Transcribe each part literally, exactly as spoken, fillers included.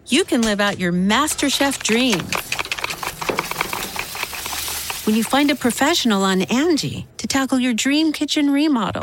you can live out your MasterChef dreams when you find a professional on Angie to tackle your dream kitchen remodel.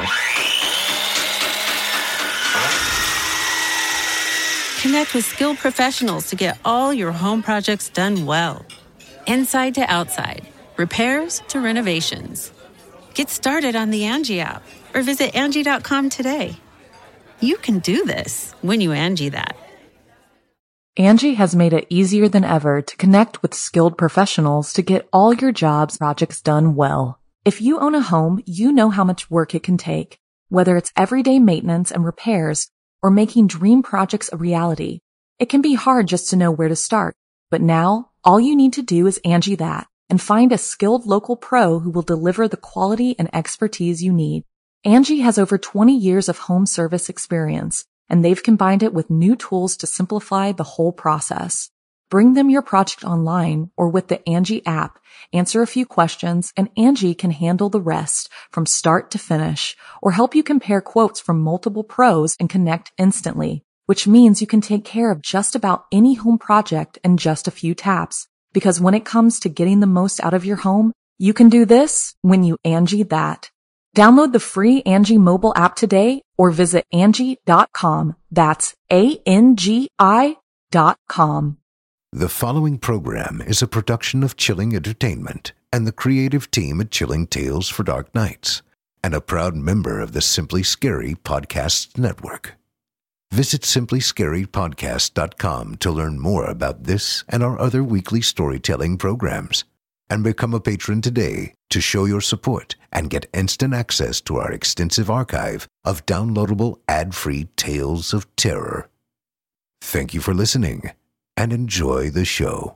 Connect with skilled professionals to get all your home projects done well. Inside to outside, repairs to renovations. Get started on the Angie app or visit Angie dot com today. You can do this when you Angie that. Angie has made it easier than ever to connect with skilled professionals to get all your jobs projects done well. If you own a home, you know how much work it can take, whether it's everyday maintenance and repairs or making dream projects a reality. It can be hard just to know where to start, but now all you need to do is Angie that and find a skilled local pro who will deliver the quality and expertise you need. Angie has over twenty years of home service experience, and they've combined it with new tools to simplify the whole process. Bring them your project online or with the Angie app, answer a few questions, and Angie can handle the rest from start to finish, or help you compare quotes from multiple pros and connect instantly, which means you can take care of just about any home project in just a few taps. Because when it comes to getting the most out of your home, you can do this when you Angie that. Download the free Angie mobile app today or visit Angie dot com. That's A N G I dot com. The following program is a production of Chilling Entertainment and the creative team at Chilling Tales for Dark Nights, and a proud member of the Simply Scary Podcasts Network. Visit simply scary podcast dot com to learn more about this and our other weekly storytelling programs, and become a patron today to show your support and get instant access to our extensive archive of downloadable ad-free tales of terror. Thank you for listening, and enjoy the show.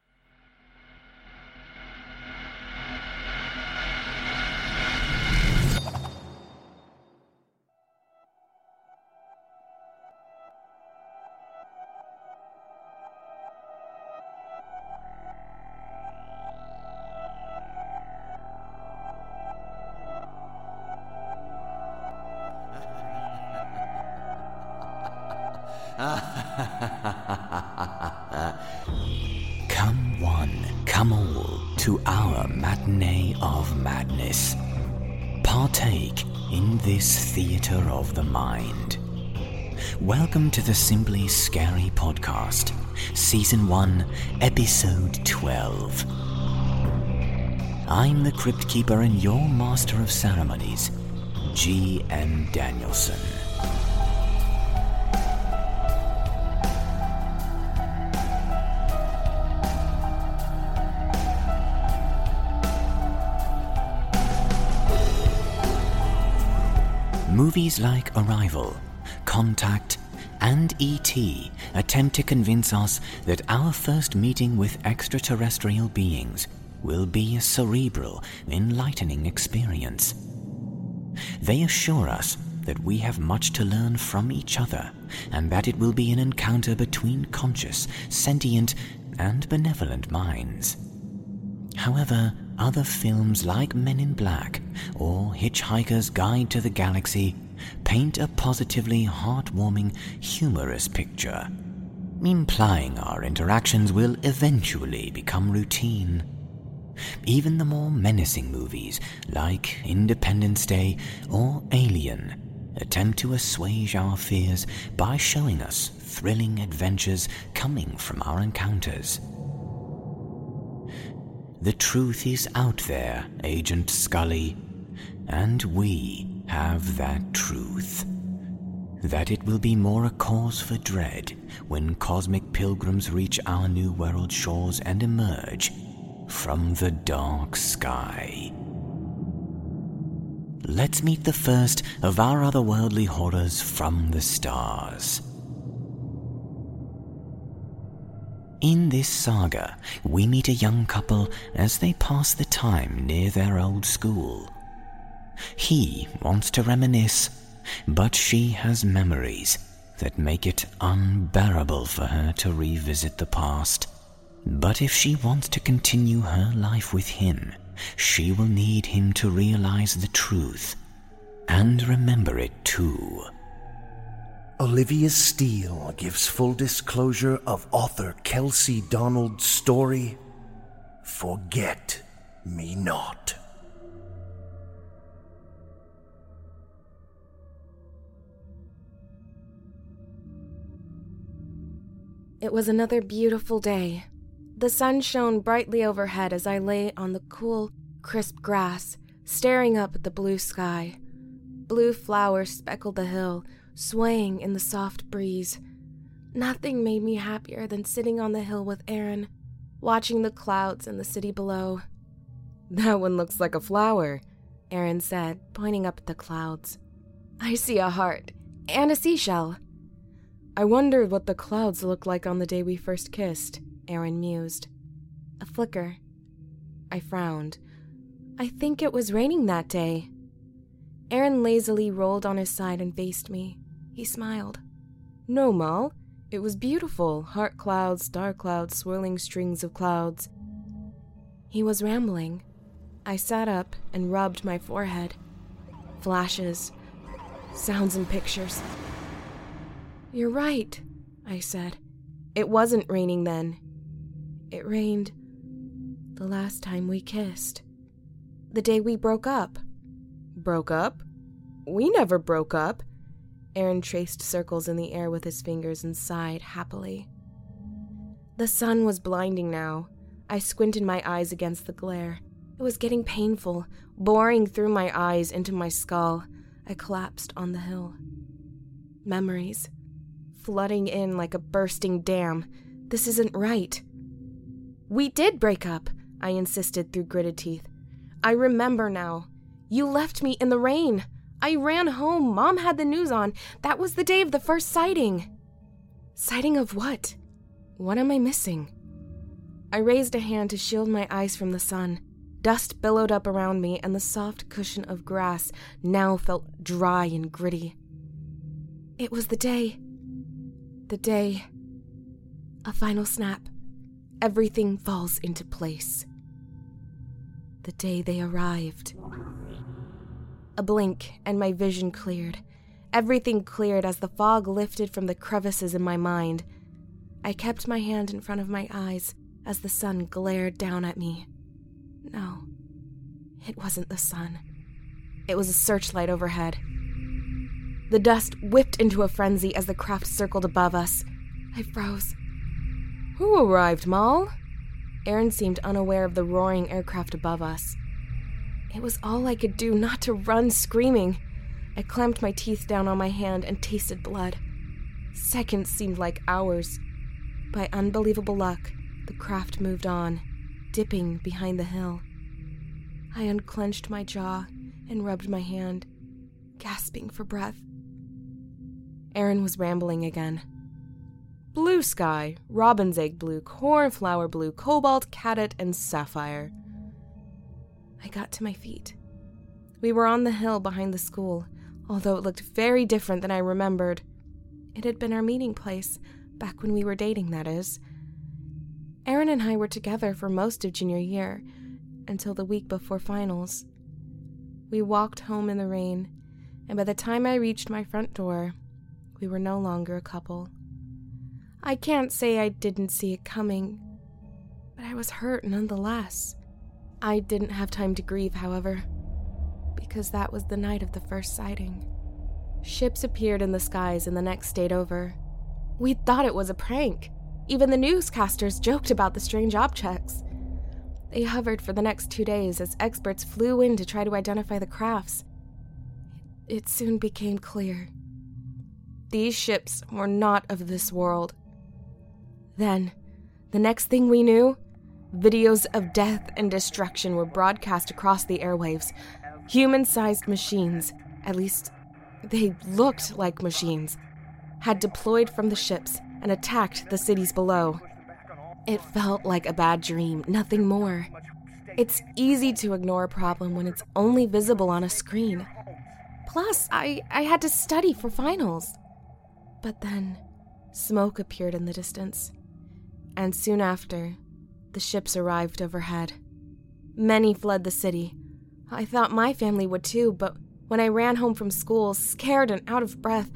Come one, come all, to our matinee of madness. Partake in this theater of the mind. Welcome to the Simply Scary Podcast, Season one, Episode twelve. I'm the Crypt Keeper and your Master of Ceremonies, G M Danielson. Movies like Arrival, Contact, and E T attempt to convince us that our first meeting with extraterrestrial beings will be a cerebral, enlightening experience. They assure us that we have much to learn from each other, and that it will be an encounter between conscious, sentient, and benevolent minds. However, other films like Men in Black or Hitchhiker's Guide to the Galaxy paint a positively heartwarming, humorous picture, implying our interactions will eventually become routine. Even the more menacing movies like Independence Day or Alien attempt to assuage our fears by showing us thrilling adventures coming from our encounters. The truth is out there, Agent Scully, and we have that truth. That it will be more a cause for dread when cosmic pilgrims reach our New World shores and emerge from the dark sky. Let's meet the first of our otherworldly horrors from the stars. In this saga, we meet a young couple as they pass the time near their old school. He wants to reminisce, but she has memories that make it unbearable for her to revisit the past. But if she wants to continue her life with him, she will need him to realize the truth and remember it too. Olivia Steele gives full disclosure of author Kelsey Donald's story, Forget Me Not. It was another beautiful day. The sun shone brightly overhead as I lay on the cool, crisp grass, staring up at the blue sky. Blue flowers speckled the hill, swaying in the soft breeze. Nothing made me happier than sitting on the hill with Aaron, watching the clouds and the city below. "That one looks like a flower," Aaron said, pointing up at the clouds. "I see a heart, and a seashell." "I wondered what the clouds looked like on the day we first kissed," Aaron mused. A flicker. I frowned. "I think it was raining that day." Aaron lazily rolled on his side and faced me. He smiled. "No, Mal. It was beautiful. Heart clouds, dark clouds, swirling strings of clouds." He was rambling. I sat up and rubbed my forehead. Flashes. Sounds and pictures. "You're right," I said. "It wasn't raining then. It rained the last time we kissed. The day we broke up." "Broke up? We never broke up." Aaron traced circles in the air with his fingers and sighed happily. The sun was blinding now. I squinted my eyes against the glare. It was getting painful, boring through my eyes into my skull. I collapsed on the hill. Memories. Flooding in like a bursting dam. This isn't right. "We did break up," I insisted through gritted teeth. "I remember now. You left me in the rain. I ran home. Mom had the news on. That was the day of the first sighting." "Sighting of what? What am I missing?" I raised a hand to shield my eyes from the sun. Dust billowed up around me, and the soft cushion of grass now felt dry and gritty. "It was the day. The day. A final snap. Everything falls into place. The day they arrived." A blink, and my vision cleared. Everything cleared as the fog lifted from the crevices in my mind. I kept my hand in front of my eyes as the sun glared down at me. No, it wasn't the sun. It was a searchlight overhead. The dust whipped into a frenzy as the craft circled above us. I froze. "Who arrived, Mal?" Aaron seemed unaware of the roaring aircraft above us. It was all I could do not to run screaming. I clamped my teeth down on my hand and tasted blood. Seconds seemed like hours. By unbelievable luck, the craft moved on, dipping behind the hill. I unclenched my jaw and rubbed my hand, gasping for breath. Aaron was rambling again. "Blue sky, robin's egg blue, cornflower blue, cobalt, caddet, and sapphire." I got to my feet. We were on the hill behind the school, although it looked very different than I remembered. It had been our meeting place, back when we were dating, that is. Aaron and I were together for most of junior year, until the week before finals. We walked home in the rain, and by the time I reached my front door, we were no longer a couple. I can't say I didn't see it coming, but I was hurt nonetheless. I didn't have time to grieve, however, because that was the night of the first sighting. Ships appeared in the skies and the next stayed over. We thought it was a prank. Even the newscasters joked about the strange objects. They hovered for the next two days as experts flew in to try to identify the crafts. It soon became clear. These ships were not of this world. Then, the next thing we knew, videos of death and destruction were broadcast across the airwaves. Human-sized machines, at least they looked like machines, had deployed from the ships and attacked the cities below. It felt like a bad dream, nothing more. It's easy to ignore a problem when it's only visible on a screen. Plus, I, I had to study for finals. But then, smoke appeared in the distance. And soon after, the ships arrived overhead. Many fled the city. I thought my family would too, but when I ran home from school, scared and out of breath,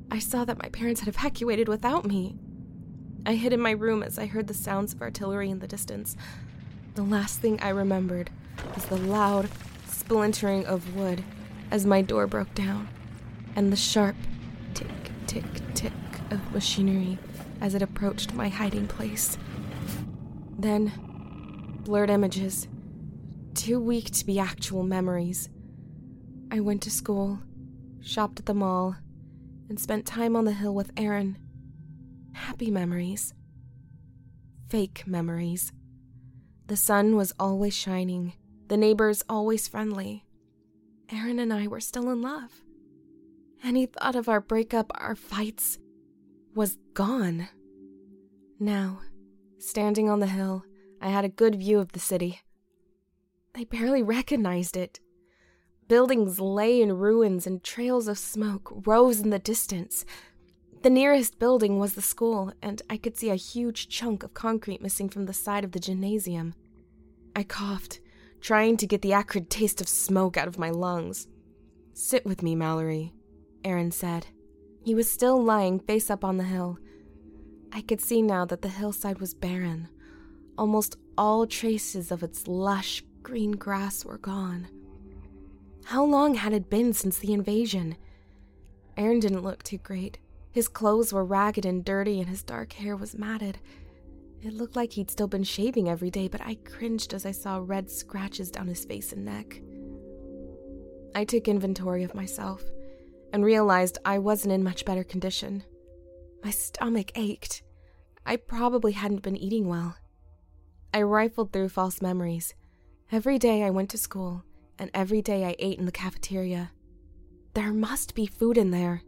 I saw that my parents had evacuated without me. I hid in my room as I heard the sounds of artillery in the distance. The last thing I remembered was the loud splintering of wood as my door broke down, and the sharp tick, tick, tick of machinery as it approached my hiding place. Then, blurred images, too weak to be actual memories. I went to school, shopped at the mall, and spent time on the hill with Aaron. Happy memories. Fake memories. The sun was always shining, the neighbors always friendly. Aaron and I were still in love. Any thought of our breakup, our fights, was gone. Now, standing on the hill, I had a good view of the city. I barely recognized it. Buildings lay in ruins and trails of smoke rose in the distance. The nearest building was the school, and I could see a huge chunk of concrete missing from the side of the gymnasium. I coughed, trying to get the acrid taste of smoke out of my lungs. "Sit with me, Mallory," Aaron said. He was still lying face up on the hill. I could see now that the hillside was barren. Almost all traces of its lush green grass were gone. How long had it been since the invasion? Aaron didn't look too great. His clothes were ragged and dirty, and his dark hair was matted. It looked like he'd still been shaving every day, but I cringed as I saw red scratches down his face and neck. I took inventory of myself and realized I wasn't in much better condition. My stomach ached. I probably hadn't been eating well. I rifled through false memories. Every day I went to school, and every day I ate in the cafeteria. There must be food in there.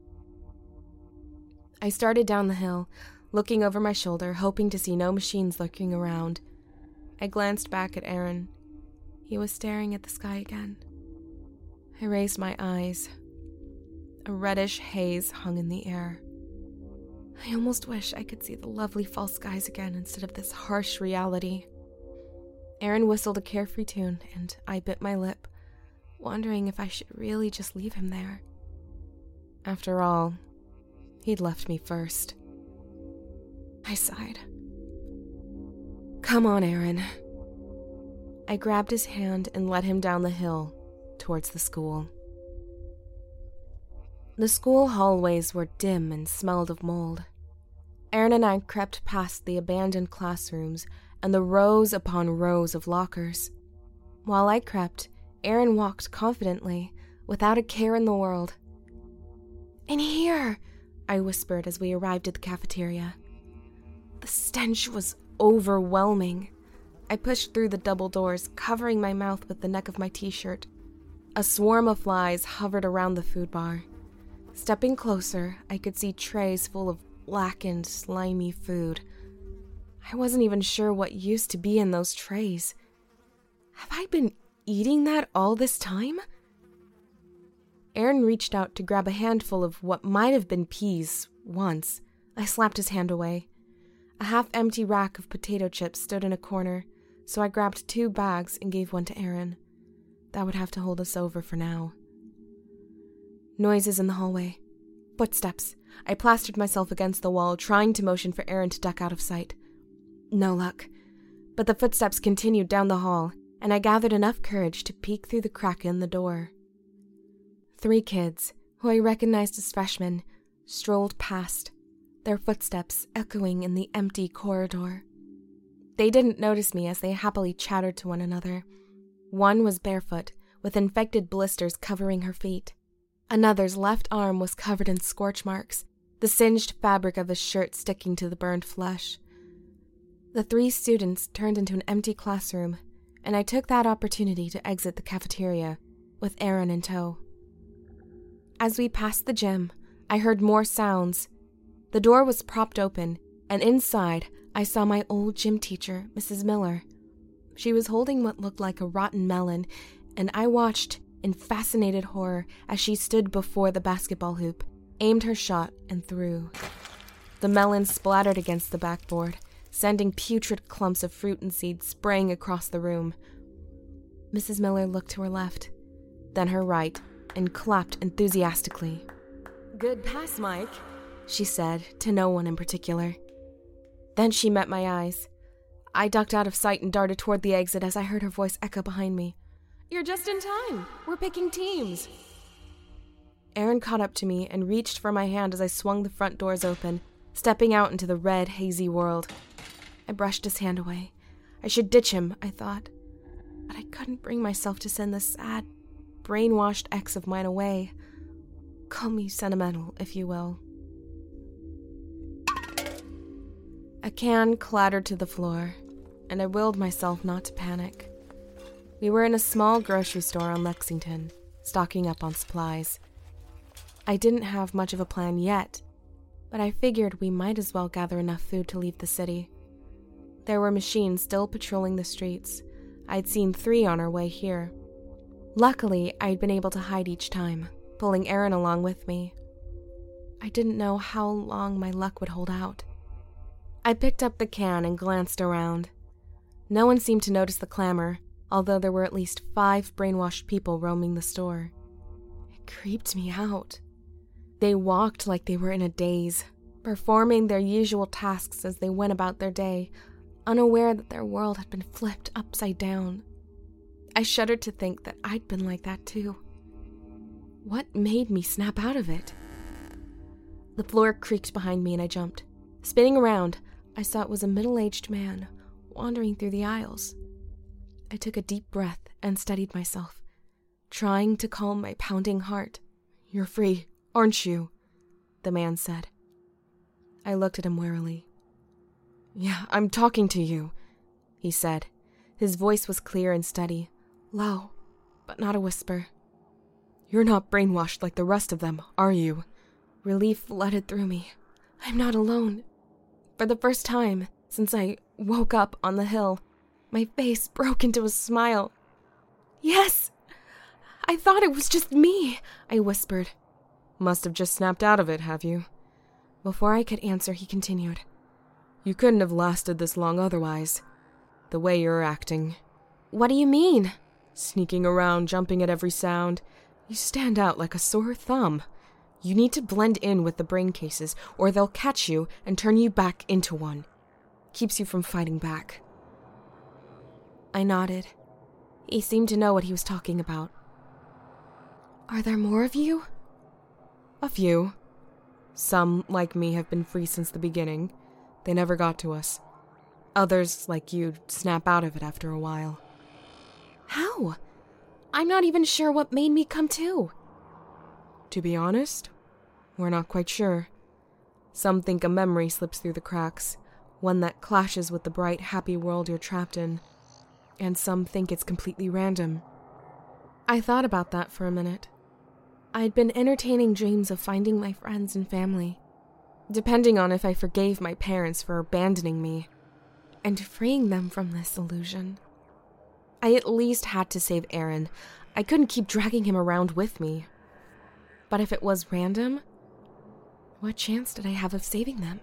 I started down the hill, looking over my shoulder, hoping to see no machines lurking around. I glanced back at Aaron. He was staring at the sky again. I raised my eyes. A reddish haze hung in the air. I almost wish I could see the lovely fall skies again instead of this harsh reality. Aaron whistled a carefree tune, and I bit my lip, wondering if I should really just leave him there. After all, he'd left me first. I sighed. "Come on, Aaron." I grabbed his hand and led him down the hill towards the school. The school hallways were dim and smelled of mold. Aaron and I crept past the abandoned classrooms and the rows upon rows of lockers. While I crept, Aaron walked confidently, without a care in the world. "In here," I whispered as we arrived at the cafeteria. The stench was overwhelming. I pushed through the double doors, covering my mouth with the neck of my t-shirt. A swarm of flies hovered around the food bar. Stepping closer, I could see trays full of blackened, slimy food. I wasn't even sure what used to be in those trays. Have I been eating that all this time? Aaron reached out to grab a handful of what might have been peas once. I slapped his hand away. A half-empty rack of potato chips stood in a corner, so I grabbed two bags and gave one to Aaron. That would have to hold us over for now. Noises in the hallway. Footsteps. I plastered myself against the wall, trying to motion for Aaron to duck out of sight. No luck. But the footsteps continued down the hall, and I gathered enough courage to peek through the crack in the door. Three kids, who I recognized as freshmen, strolled past, their footsteps echoing in the empty corridor. They didn't notice me as they happily chattered to one another. One was barefoot, with infected blisters covering her feet. Another's left arm was covered in scorch marks, the singed fabric of his shirt sticking to the burned flesh. The three students turned into an empty classroom, and I took that opportunity to exit the cafeteria, with Aaron in tow. As we passed the gym, I heard more sounds. The door was propped open, and inside, I saw my old gym teacher, Missus Miller. She was holding what looked like a rotten melon, and I watched in fascinated horror as she stood before the basketball hoop, aimed her shot, and threw. The melon splattered against the backboard, sending putrid clumps of fruit and seeds spraying across the room. Missus Miller looked to her left, then her right, and clapped enthusiastically. "Good pass, Mike," she said, to no one in particular. Then she met my eyes. I ducked out of sight and darted toward the exit as I heard her voice echo behind me. "You're just in time. We're picking teams." Erin caught up to me and reached for my hand as I swung the front doors open, stepping out into the red, hazy world. I brushed his hand away. I should ditch him, I thought. But I couldn't bring myself to send this sad, brainwashed ex of mine away. Call me sentimental, if you will. A can clattered to the floor, and I willed myself not to panic. We were in a small grocery store on Lexington, stocking up on supplies. I didn't have much of a plan yet, but I figured we might as well gather enough food to leave the city. There were machines still patrolling the streets. I'd seen three on our way here. Luckily, I'd been able to hide each time, pulling Erin along with me. I didn't know how long my luck would hold out. I picked up the can and glanced around. No one seemed to notice the clamor, although there were at least five brainwashed people roaming the store. It creeped me out. They walked like they were in a daze, performing their usual tasks as they went about their day, unaware that their world had been flipped upside down. I shuddered to think that I'd been like that too. What made me snap out of it? The floor creaked behind me and I jumped. Spinning around, I saw it was a middle-aged man wandering through the aisles. I took a deep breath and steadied myself, trying to calm my pounding heart. "You're free, aren't you?" the man said. I looked at him warily. "Yeah, I'm talking to you," he said. His voice was clear and steady, low, but not a whisper. "You're not brainwashed like the rest of them, are you?" Relief flooded through me. I'm not alone. For the first time since I woke up on the hill, my face broke into a smile. "Yes! I thought it was just me," I whispered. "Must have just snapped out of it, have you?" Before I could answer, he continued. "You couldn't have lasted this long otherwise. The way you're acting." "What do you mean?" "Sneaking around, jumping at every sound. You stand out like a sore thumb. You need to blend in with the brain cases, or they'll catch you and turn you back into one. Keeps you from fighting back." I nodded. He seemed to know what he was talking about. "Are there more of you?" "A few. Some, like me, have been free since the beginning. They never got to us. Others, like you, snap out of it after a while." "How? I'm not even sure what made me come to." "To be honest, we're not quite sure. Some think a memory slips through the cracks, one that clashes with the bright, happy world you're trapped in. And some think it's completely random." I thought about that for a minute. I'd been entertaining dreams of finding my friends and family, depending on if I forgave my parents for abandoning me, and freeing them from this illusion. I at least had to save Erin. I couldn't keep dragging him around with me. But if it was random, what chance did I have of saving them?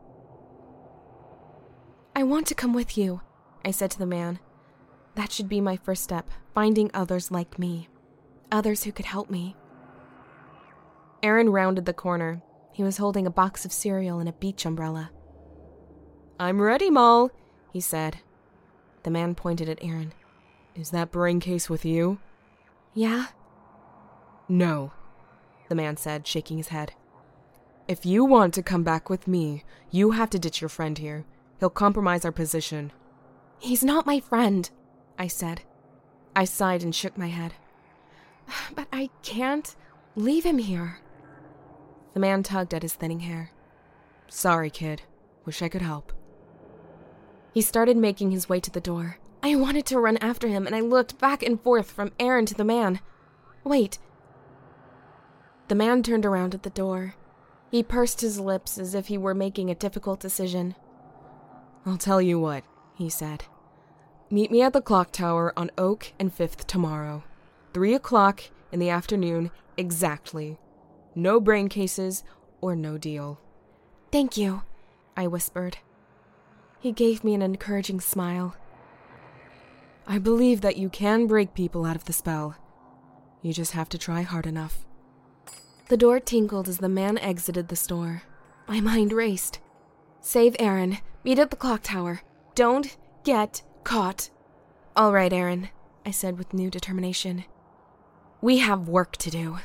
"I want to come with you," I said to the man. That should be my first step, finding others like me, others who could help me. Erin rounded the corner. He was holding a box of cereal and a beach umbrella. "I'm ready, Moll," he said. The man pointed at Erin. "Is that brain case with you?" "Yeah." "No," the man said, shaking his head. "If you want to come back with me, you have to ditch your friend here. He'll compromise our position." "He's not my friend," I said. I sighed and shook my head. "But I can't leave him here." The man tugged at his thinning hair. "Sorry, kid. Wish I could help." He started making his way to the door. I wanted to run after him, and I looked back and forth from Erin to the man. Wait. The man turned around at the door. He pursed his lips as if he were making a difficult decision. "I'll tell you what," he said. "Meet me at the clock tower on Oak and Fifth tomorrow. Three o'clock in the afternoon exactly. No brain cases or no deal." "Thank you," I whispered. He gave me an encouraging smile. "I believe that you can break people out of the spell. You just have to try hard enough." The door tinkled as the man exited the store. My mind raced. Save Aaron. Meet at the clock tower. Don't get caught. All right, Aaron, I said with new determination. We have work to do.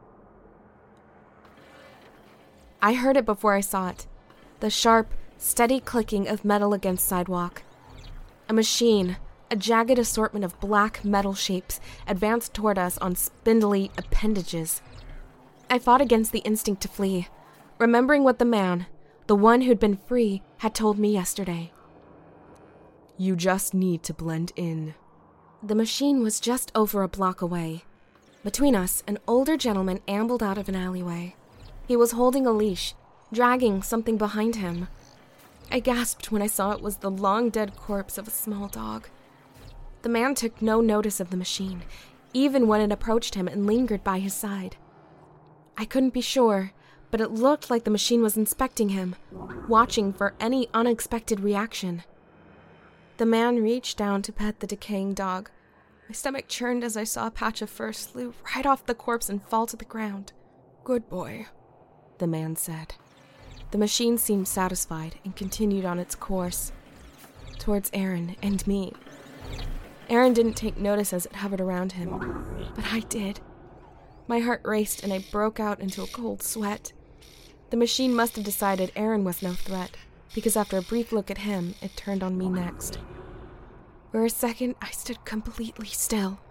I heard it before I saw it. The sharp, steady clicking of metal against sidewalk. A machine, a jagged assortment of black metal shapes, advanced toward us on spindly appendages. I fought against the instinct to flee, remembering what the man, the one who'd been free, had told me yesterday. You just need to blend in. The machine was just over a block away. Between us, an older gentleman ambled out of an alleyway. He was holding a leash, dragging something behind him. I gasped when I saw it was the long-dead corpse of a small dog. The man took no notice of the machine, even when it approached him and lingered by his side. I couldn't be sure, but it looked like the machine was inspecting him, watching for any unexpected reaction. The man reached down to pet the decaying dog. My stomach churned as I saw a patch of fur slue right off the corpse and fall to the ground. Good boy, the man said. The machine seemed satisfied and continued on its course, towards Aaron and me. Aaron didn't take notice as it hovered around him, but I did. My heart raced and I broke out into a cold sweat. The machine must have decided Aaron was no threat, because after a brief look at him, it turned on me next. For a second, I stood completely still.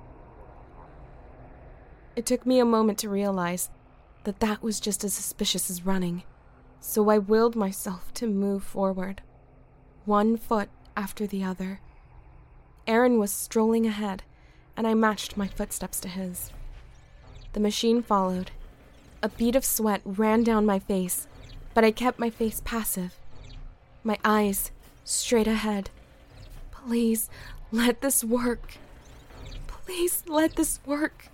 It took me a moment to realize that that was just as suspicious as running, so I willed myself to move forward, one foot after the other. Aaron was strolling ahead, and I matched my footsteps to his. The machine followed. A bead of sweat ran down my face, but I kept my face passive. My eyes straight ahead. Please, let this work. Please, let this work.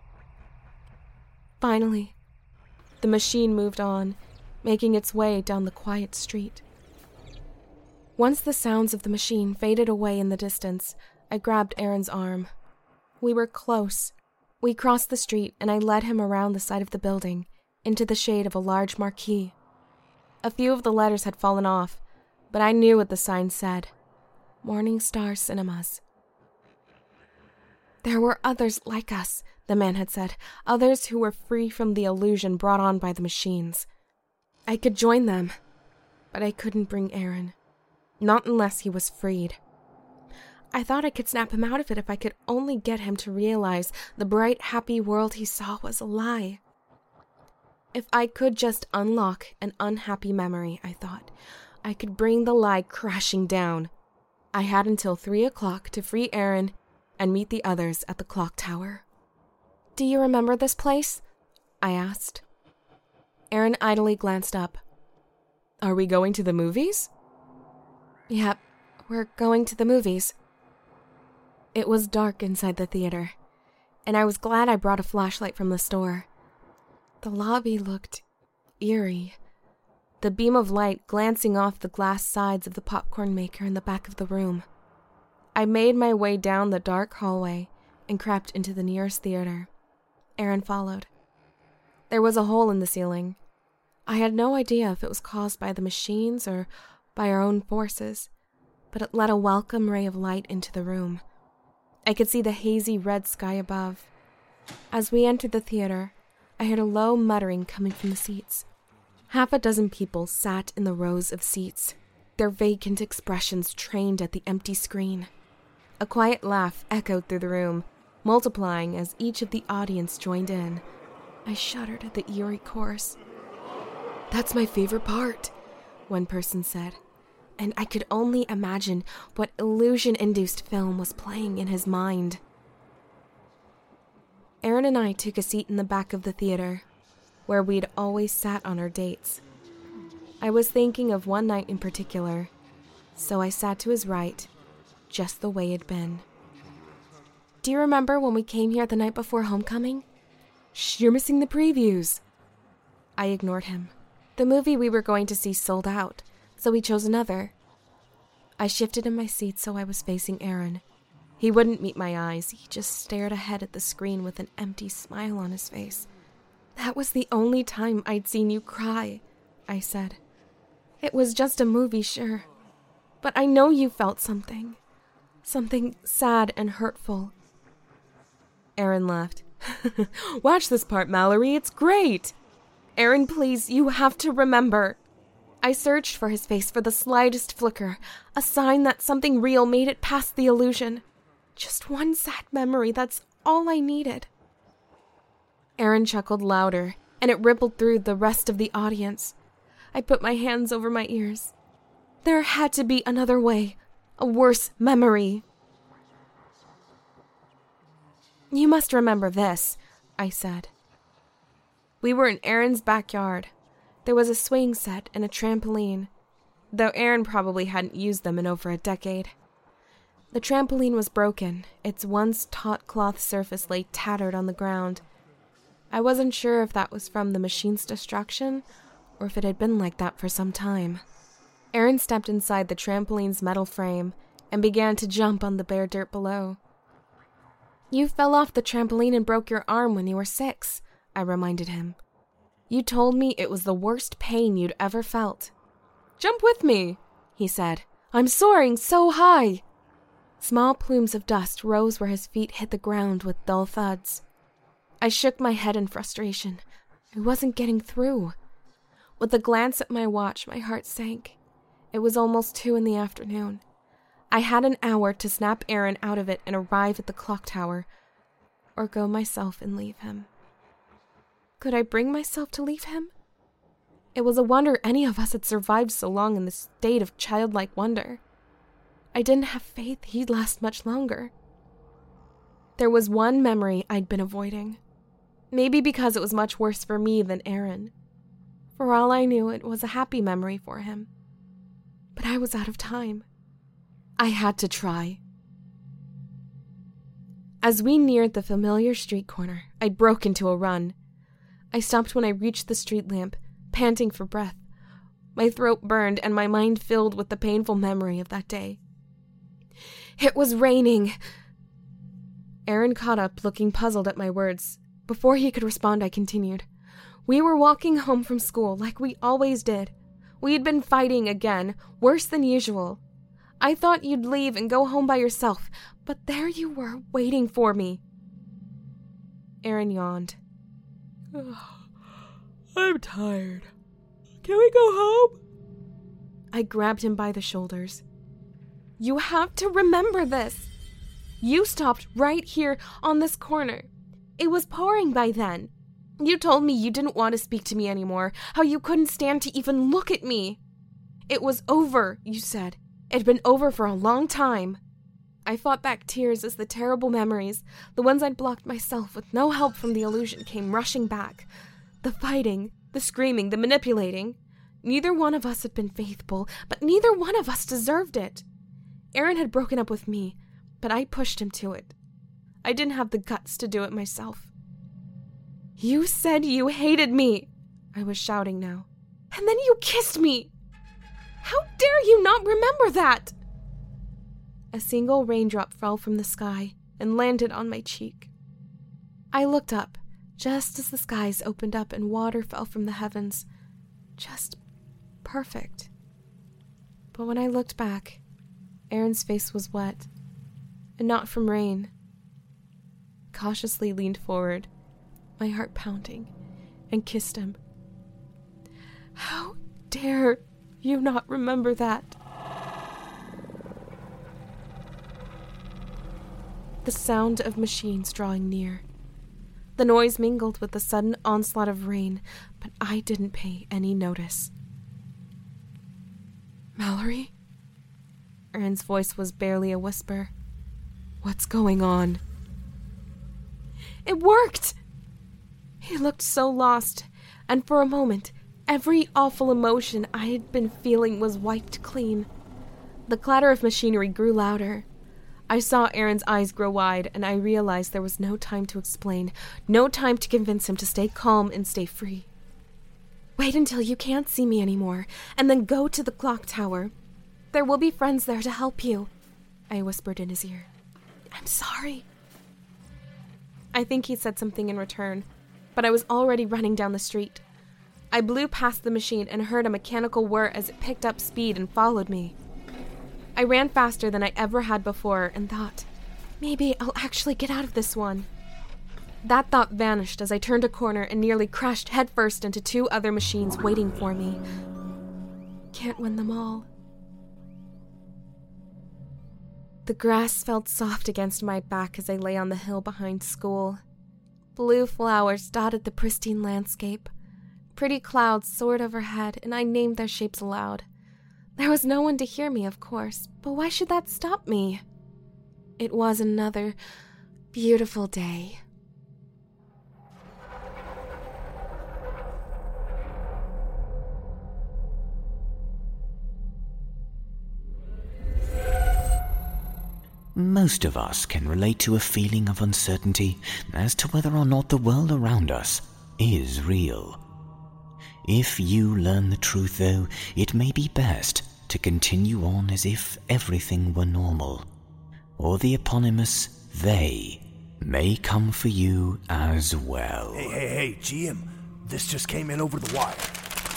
Finally, the machine moved on, making its way down the quiet street. Once the sounds of the machine faded away in the distance, I grabbed Aaron's arm. We were close. We crossed the street, and I led him around the side of the building, into the shade of a large marquee. A few of the letters had fallen off, but I knew what the sign said. Morning Star Cinemas. There were others like us, the man had said, others who were free from the illusion brought on by the machines. I could join them, but I couldn't bring Aaron. Not unless he was freed. I thought I could snap him out of it if I could only get him to realize the bright, happy world he saw was a lie. If I could just unlock an unhappy memory, I thought, I could bring the lie crashing down. I had until three o'clock to free Aaron and meet the others at the clock tower. Do you remember this place? I asked. Aaron idly glanced up. Are we going to the movies? Yep, we're going to the movies. It was dark inside the theater, and I was glad I brought a flashlight from the store. The lobby looked eerie, the beam of light glancing off the glass sides of the popcorn maker in the back of the room. I made my way down the dark hallway and crept into the nearest theater. Aaron followed. There was a hole in the ceiling. I had no idea if it was caused by the machines or by our own forces, but it let a welcome ray of light into the room. I could see the hazy red sky above. As we entered the theater, I heard a low muttering coming from the seats. Half a dozen people sat in the rows of seats, their vacant expressions trained at the empty screen. A quiet laugh echoed through the room, multiplying as each of the audience joined in. I shuddered at the eerie chorus. That's my favorite part, one person said, and I could only imagine what illusion-induced film was playing in his mind. Aaron and I took a seat in the back of the theater, where we'd always sat on our dates. I was thinking of one night in particular, so I sat to his right, just the way it'd been. Do you remember when we came here the night before homecoming? Shh, you're missing the previews. I ignored him. The movie we were going to see sold out, so we chose another. I shifted in my seat so I was facing Aaron. He wouldn't meet my eyes. He just stared ahead at the screen with an empty smile on his face. That was the only time I'd seen you cry, I said. It was just a movie, sure. But I know you felt something. Something sad and hurtful. Aaron laughed. Watch this part, Mallory. It's great. Aaron, please, you have to remember. I searched for his face for the slightest flicker, a sign that something real made it past the illusion. Just one sad memory, that's all I needed. Aaron chuckled louder, and it rippled through the rest of the audience. I put my hands over my ears. There had to be another way, a worse memory. You must remember this, I said. We were in Aaron's backyard. There was a swing set and a trampoline, though Aaron probably hadn't used them in over a decade. The trampoline was broken. Its once taut cloth surface lay tattered on the ground. I wasn't sure if that was from the machine's destruction or if it had been like that for some time. Aaron stepped inside the trampoline's metal frame and began to jump on the bare dirt below. You fell off the trampoline and broke your arm when you were six, I reminded him. You told me it was the worst pain you'd ever felt. Jump with me, he said. I'm soaring so high. Small plumes of dust rose where his feet hit the ground with dull thuds. I shook my head in frustration. I wasn't getting through. With a glance at my watch, my heart sank. It was almost two in the afternoon. I had an hour to snap Aaron out of it and arrive at the clock tower, or go myself and leave him. Could I bring myself to leave him? It was a wonder any of us had survived so long in this state of childlike wonder. I didn't have faith he'd last much longer. There was one memory I'd been avoiding. Maybe because it was much worse for me than Aaron. For all I knew, it was a happy memory for him. But I was out of time. I had to try. As we neared the familiar street corner, I broke into a run. I stopped when I reached the street lamp, panting for breath. My throat burned and my mind filled with the painful memory of that day. It was raining. Aaron caught up, looking puzzled at my words. Before he could respond, I continued. We were walking home from school, like we always did. We had been fighting again, worse than usual. I thought you'd leave and go home by yourself, but there you were, waiting for me. Aaron yawned. I'm tired. Can we go home? I grabbed him by the shoulders. You have to remember this. You stopped right here on this corner. It was pouring by then. You told me you didn't want to speak to me anymore, how you couldn't stand to even look at me. It was over, you said. It'd been over for a long time. I fought back tears as the terrible memories, the ones I'd blocked myself with no help from the illusion, came rushing back. The fighting, the screaming, the manipulating. Neither one of us had been faithful, but neither one of us deserved it. Aaron had broken up with me, but I pushed him to it. I didn't have the guts to do it myself. You said you hated me, I was shouting now. And then you kissed me. How dare you not remember that? A single raindrop fell from the sky and landed on my cheek. I looked up, just as the skies opened up and water fell from the heavens. Just perfect. But when I looked back, Aaron's face was wet, and not from rain. I cautiously leaned forward, my heart pounding, and kissed him. How dare you not remember that? The sound of machines drawing near. The noise mingled with the sudden onslaught of rain, but I didn't pay any notice. Mallory? Aaron's voice was barely a whisper. What's going on? It worked! He looked so lost, and for a moment, every awful emotion I had been feeling was wiped clean. The clatter of machinery grew louder. I saw Aaron's eyes grow wide, and I realized there was no time to explain, no time to convince him to stay calm and stay free. Wait until you can't see me anymore, and then go to the clock tower. There will be friends there to help you, I whispered in his ear. I'm sorry. I think he said something in return, but I was already running down the street. I blew past the machine and heard a mechanical whir as it picked up speed and followed me. I ran faster than I ever had before and thought, maybe I'll actually get out of this one. That thought vanished as I turned a corner and nearly crashed headfirst into two other machines waiting for me. Can't win them all. The grass felt soft against my back as I lay on the hill behind school. Blue flowers dotted the pristine landscape. Pretty clouds soared overhead, and I named their shapes aloud. There was no one to hear me, of course, but why should that stop me? It was another beautiful day. Most of us can relate to a feeling of uncertainty as to whether or not the world around us is real. If you learn the truth, though, it may be best to continue on as if everything were normal, or the eponymous they may come for you as well. Hey, hey, hey, G M, this just came in over the wire.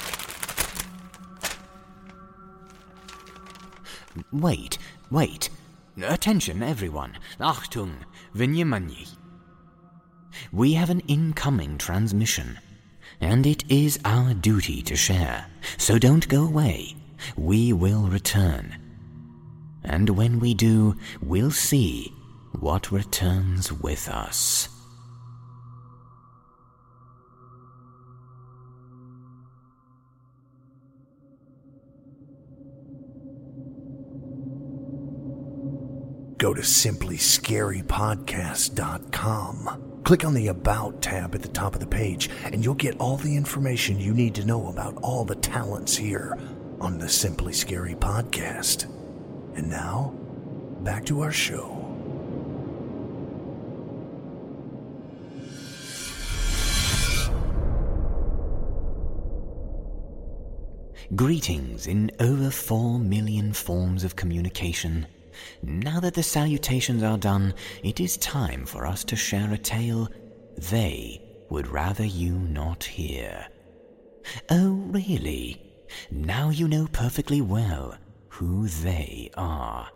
Wait, wait. Attention, everyone. Achtung, vнимание. We have an incoming transmission, and it is our duty to share, so don't go away. We will return. And when we do, we'll see what returns with us. Go to simply scary podcast dot com. Click on the About tab at the top of the page, and you'll get all the information you need to know about all the talents here on the Simply Scary Podcast. And now, back to our show. Greetings in over four million forms of communication. Now that the salutations are done, it is time for us to share a tale they would rather you not hear. Oh, really? Now you know perfectly well who they are.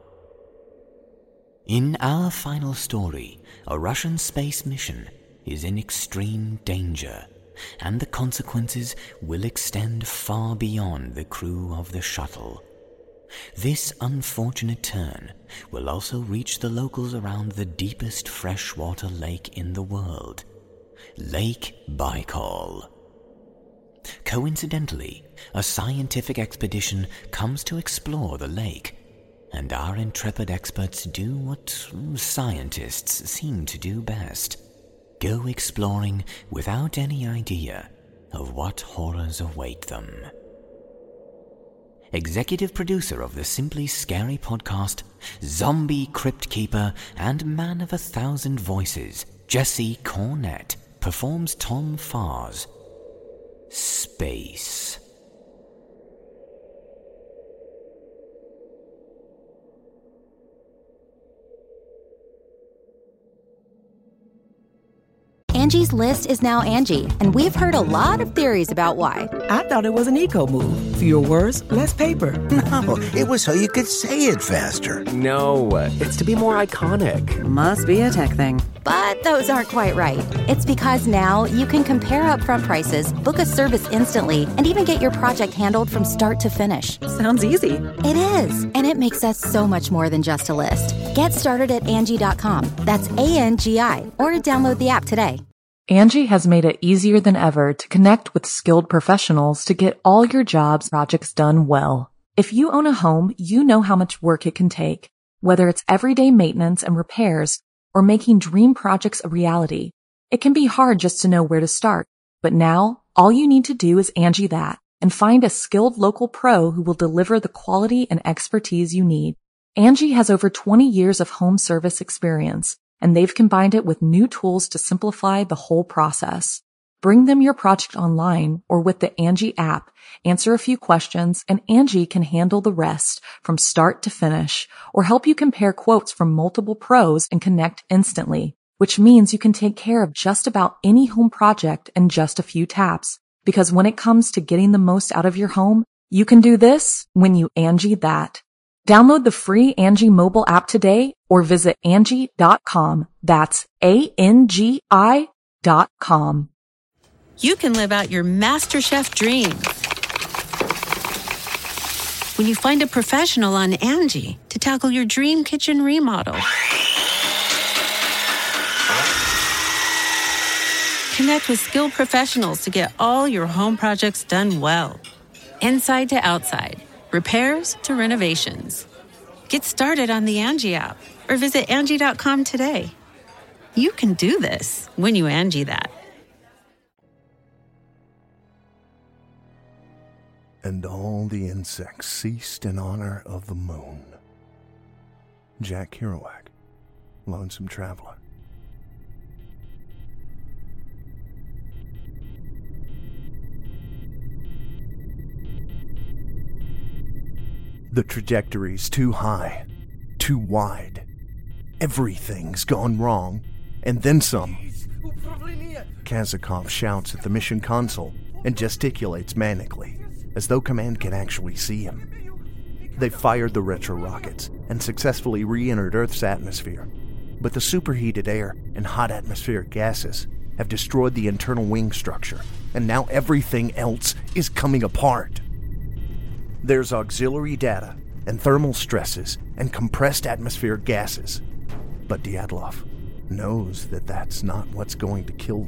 In our final story, a Russian space mission is in extreme danger, and the consequences will extend far beyond the crew of the shuttle. This unfortunate turn will also reach the locals around the deepest freshwater lake in the world, Lake Baikal. Coincidentally, a scientific expedition comes to explore the lake, and our intrepid experts do what scientists seem to do best: go exploring without any idea of what horrors await them. Executive producer of the Simply Scary podcast, zombie crypt keeper, and man of a thousand voices, Jesse Cornett, performs Tom Farr's Space. Angie's List is now Angie, and we've heard a lot of theories about why. I thought it was an eco move. Fewer words, less paper. No, it was so you could say it faster. No, it's to be more iconic. Must be a tech thing. But those aren't quite right. It's because now you can compare upfront prices, book a service instantly, and even get your project handled from start to finish. Sounds easy. It is, and it makes us so much more than just a list. Get started at Angie dot com. That's A N G I, or download the app today. Angie has made it easier than ever to connect with skilled professionals to get all your jobs projects done well. If you own a home, you know how much work it can take, whether it's everyday maintenance and repairs or making dream projects a reality. It can be hard just to know where to start, but now all you need to do is Angie that and find a skilled local pro who will deliver the quality and expertise you need. Angie has over twenty years of home service experience, and they've combined it with new tools to simplify the whole process. Bring them your project online or with the Angie app, answer a few questions, and Angie can handle the rest from start to finish, or help you compare quotes from multiple pros and connect instantly, which means you can take care of just about any home project in just a few taps. Because when it comes to getting the most out of your home, you can do this when you Angie that. Download the free Angie mobile app today or visit Angie dot com. That's A N G I dot com. You can live out your MasterChef dreams when you find a professional on Angie to tackle your dream kitchen remodel. Connect with skilled professionals to get all your home projects done well. Inside to outside, repairs to renovations. Get started on the Angie app or visit Angie dot com today. You can do this when you Angie that. And all the insects ceased in honor of the moon. Jack Kerouac, Lonesome Traveler. The trajectory's too high, too wide. Everything's gone wrong, and then some. Kazakov shouts at the mission console and gesticulates manically, as though command can actually see him. They've fired the retro rockets and successfully re-entered Earth's atmosphere, but the superheated air and hot atmospheric gases have destroyed the internal wing structure, and now everything else is coming apart. There's auxiliary data and thermal stresses and compressed atmospheric gases, but Dyatlov knows that that's not what's going to kill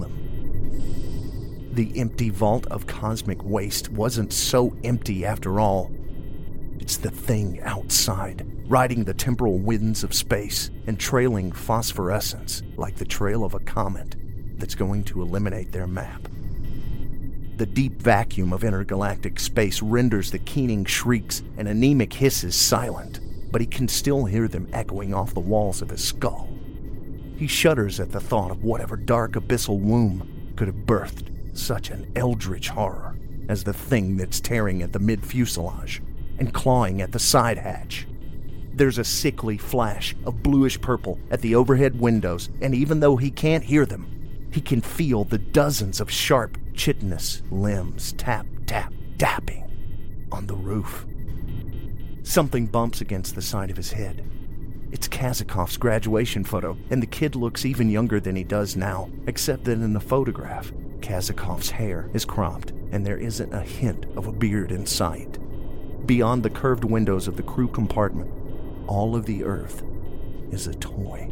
them. The empty vault of cosmic waste wasn't so empty after all. It's the thing outside, riding the temporal winds of space and trailing phosphorescence like the trail of a comet that's going to eliminate their map. The deep vacuum of intergalactic space renders the keening shrieks and anemic hisses silent, but he can still hear them echoing off the walls of his skull. He shudders at the thought of whatever dark abyssal womb could have birthed such an eldritch horror as the thing that's tearing at the mid-fuselage and clawing at the side hatch. There's a sickly flash of bluish purple at the overhead windows, and even though he can't hear them, he can feel the dozens of sharp, chitinous limbs tap, tap, tapping on the roof. Something bumps against the side of his head. It's Kazakov's graduation photo, and the kid looks even younger than he does now, except that in the photograph, Kazakov's hair is cropped, and there isn't a hint of a beard in sight. Beyond the curved windows of the crew compartment, all of the Earth is a toy.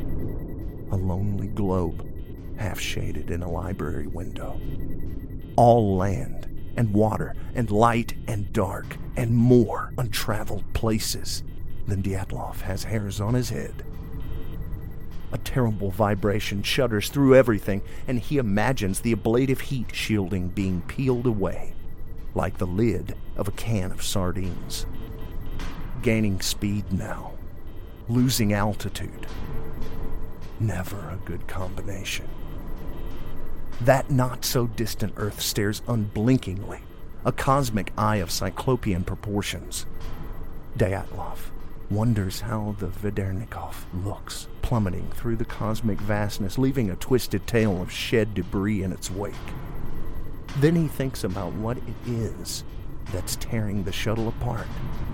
A lonely globe, half shaded in a library window. All land and water and light and dark and more untraveled places than Dyatlov has hairs on his head. A terrible vibration shudders through everything, and he imagines the ablative heat shielding being peeled away, like the lid of a can of sardines. Gaining speed now, losing altitude. Never a good combination. That not-so-distant Earth stares unblinkingly, a cosmic eye of cyclopean proportions. Dyatlov wonders how the Vedernikov looks, plummeting through the cosmic vastness, leaving a twisted tail of shed debris in its wake. Then he thinks about what it is that's tearing the shuttle apart.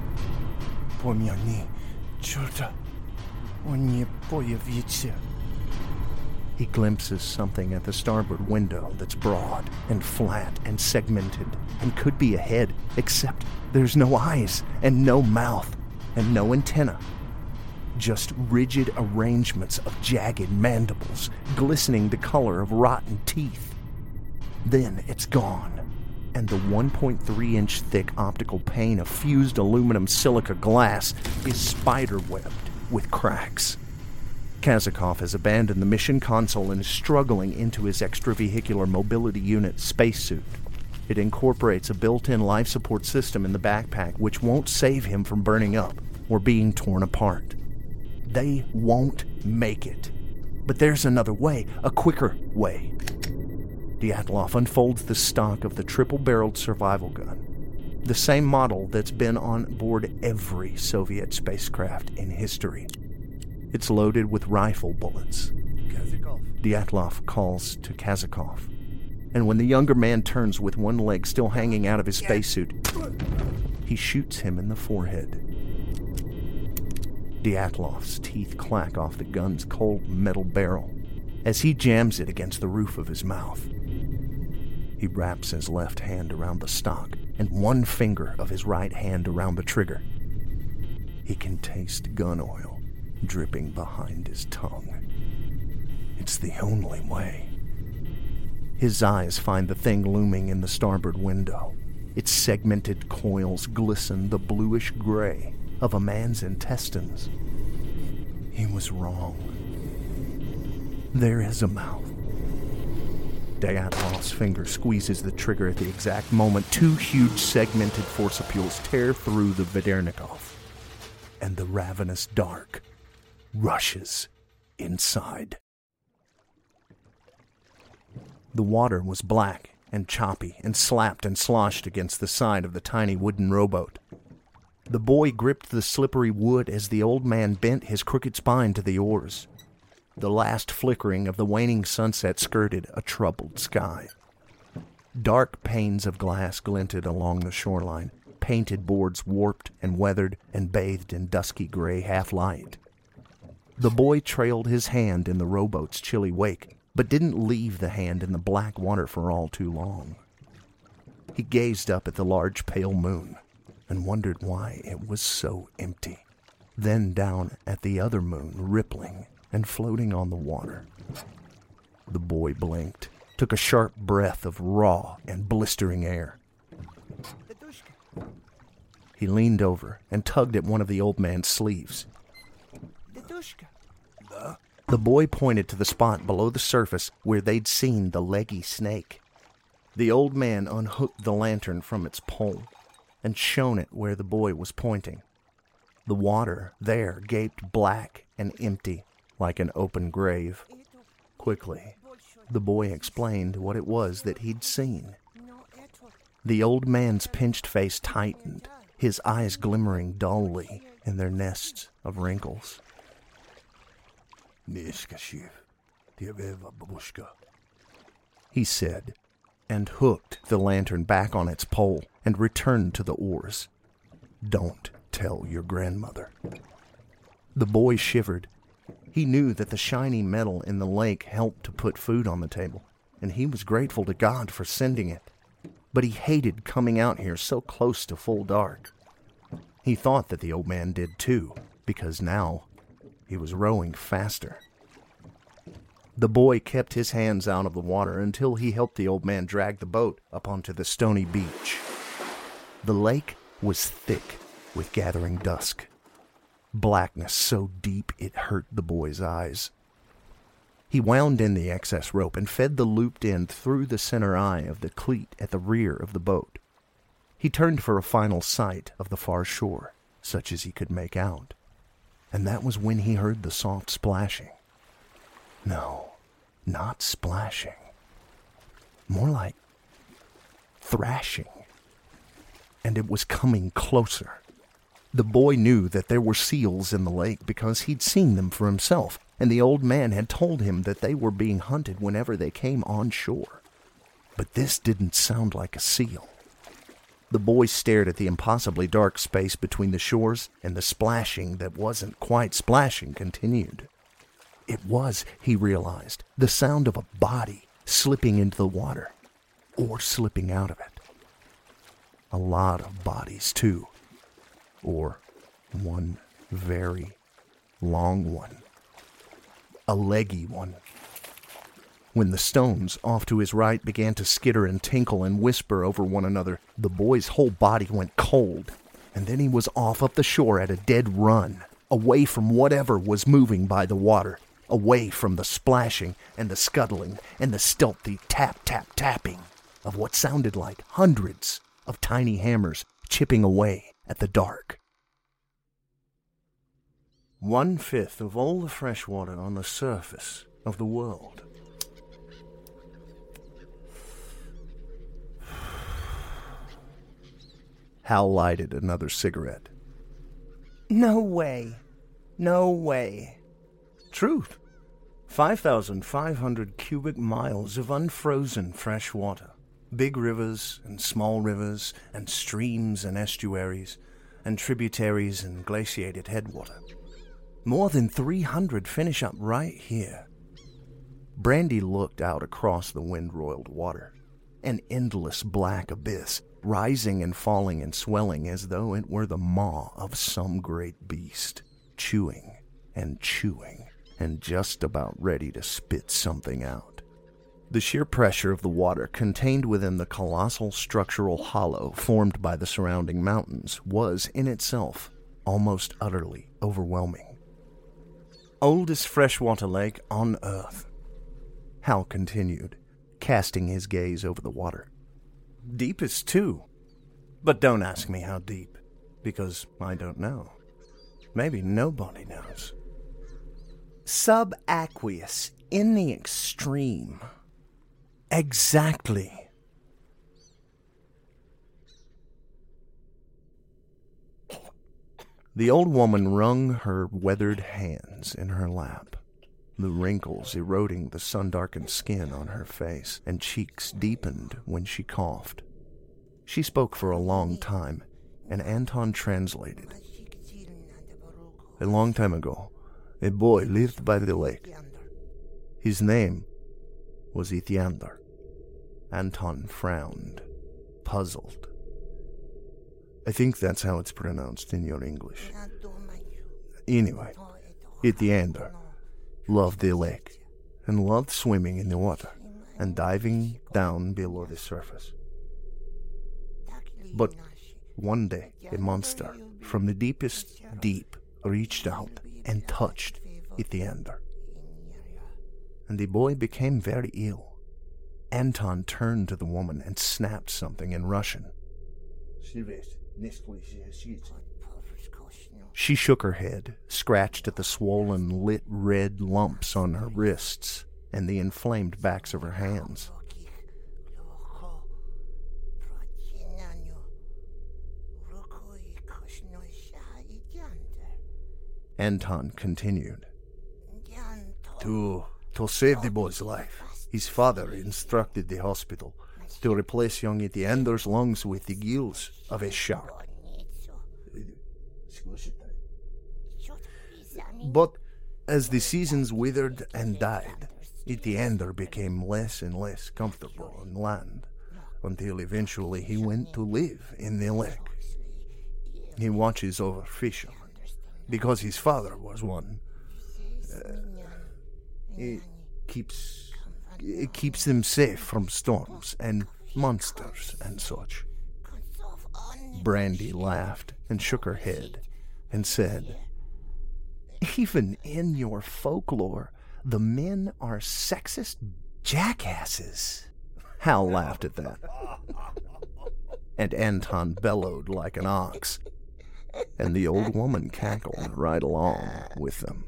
Pomyani, Chuta, on pojawicie. He glimpses something at the starboard window that's broad and flat and segmented and could be a head, except there's no eyes and no mouth and no antenna. Just rigid arrangements of jagged mandibles, glistening the color of rotten teeth. Then it's gone, and the one point three inch thick optical pane of fused aluminum silica glass is spider-webbed with cracks. Kazakov has abandoned the mission console and is struggling into his extravehicular mobility unit spacesuit. It incorporates a built-in life support system in the backpack which won't save him from burning up or being torn apart. They won't make it. But there's another way, a quicker way. Dyatlov unfolds the stock of the triple-barreled survival gun, the same model that's been on board every Soviet spacecraft in history. It's loaded with rifle bullets. Kazakov. Dyatlov calls to Kazakov. and when the younger man turns with one leg still hanging out of his spacesuit, he shoots him in the forehead. Dyatlov's teeth clack off the gun's cold metal barrel as he jams it against the roof of his mouth. He wraps his left hand around the stock and one finger of his right hand around the trigger. He can taste gun oil dripping behind his tongue. It's the only way. His eyes find the thing looming in the starboard window. Its segmented coils glisten the bluish gray of a man's intestines. He was wrong. There is a mouth. Dyatlov's finger squeezes the trigger at the exact moment two huge segmented forcipules tear through the Vedernikov, and the ravenous dark rushes inside. The water was black and choppy and slapped and sloshed against the side of the tiny wooden rowboat. The boy gripped the slippery wood as the old man bent his crooked spine to the oars. The last flickering of the waning sunset skirted a troubled sky. Dark panes of glass glinted along the shoreline, painted boards warped and weathered and bathed in dusky gray half-light. The boy trailed his hand in the rowboat's chilly wake, but didn't leave the hand in the black water for all too long. He gazed up at the large pale moon and wondered why it was so empty, then down at the other moon rippling and floating on the water. The boy blinked, took a sharp breath of raw and blistering air. He leaned over and tugged at one of the old man's sleeves. The boy pointed to the spot below the surface where they'd seen the leggy snake. The old man unhooked the lantern from its pole and shone it where the boy was pointing. The water there gaped black and empty, like an open grave. Quickly, the boy explained what it was that he'd seen. The old man's pinched face tightened, his eyes glimmering dully in their nests of wrinkles. He said, and hooked the lantern back on its pole and returned to the oars. Don't tell your grandmother. The boy shivered. He knew that the shiny metal in the lake helped to put food on the table, and he was grateful to God for sending it. But he hated coming out here so close to full dark. He thought that the old man did too, because now he was rowing faster. The boy kept his hands out of the water until he helped the old man drag the boat up onto the stony beach. The lake was thick with gathering dusk. Blackness so deep it hurt the boy's eyes. He wound in the excess rope and fed the looped end through the center eye of the cleat at the rear of the boat. He turned for a final sight of the far shore, such as he could make out. And that was when he heard the soft splashing. No, not splashing. More like thrashing. And it was coming closer. The boy knew that there were seals in the lake because he'd seen them for himself, and the old man had told him that they were being hunted whenever they came on shore. But this didn't sound like a seal. The boy stared at the impossibly dark space between the shores, and the splashing that wasn't quite splashing continued. It was, he realized, the sound of a body slipping into the water, or slipping out of it. A lot of bodies, too. Or one very long one. A leggy one. When the stones off to his right began to skitter and tinkle and whisper over one another, the boy's whole body went cold, and then he was off up the shore at a dead run, away from whatever was moving by the water, away from the splashing and the scuttling and the stealthy tap-tap-tapping of what sounded like hundreds of tiny hammers chipping away at the dark. One-fifth of all the fresh water on the surface of the world. Hal lighted another cigarette. No way. No way. Truth. five thousand five hundred cubic miles of unfrozen fresh water. Big rivers and small rivers and streams and estuaries and tributaries and glaciated headwater. More than three hundred finish up right here. Brandy looked out across the wind-roiled water, an endless black abyss, rising and falling and swelling as though it were the maw of some great beast, chewing and chewing and just about ready to spit something out. The sheer pressure of the water contained within the colossal structural hollow formed by the surrounding mountains was, in itself, almost utterly overwhelming. Oldest freshwater lake on Earth, Hal continued, casting his gaze over the water. Deepest, too. But don't ask me how deep, because I don't know. Maybe nobody knows. Subaqueous, in the extreme. Exactly. The old woman wrung her weathered hands in her lap, the wrinkles eroding the sun-darkened skin on her face, and cheeks deepened when she coughed. She spoke for a long time, and Anton translated. A long time ago, a boy lived by the lake. His name was Ithiander. Anton frowned, puzzled. I think that's how it's pronounced in your English. Anyway, Ithiander loved the lake and loved swimming in the water and diving down below the surface. But one day, a monster from the deepest deep reached out and touched Ithiander. And the boy became very ill. Anton turned to the woman and snapped something in Russian. She shook her head, scratched at the swollen, lit red lumps on her wrists and the inflamed backs of her hands. Anton continued. To, to save the boy's life, his father instructed the hospital to replace young Ithiander's lungs with the gills of a shark. But as the seasons withered and died, Ithiander became less and less comfortable on land, until eventually he went to live in the lake. He watches over fishermen, because his father was one. Uh, it keeps it keeps them safe from storms and monsters and such. Brandy laughed and shook her head and said, Even in your folklore, the men are sexist jackasses. Hal laughed at that. And Anton bellowed like an ox. And the old woman cackled right along with them.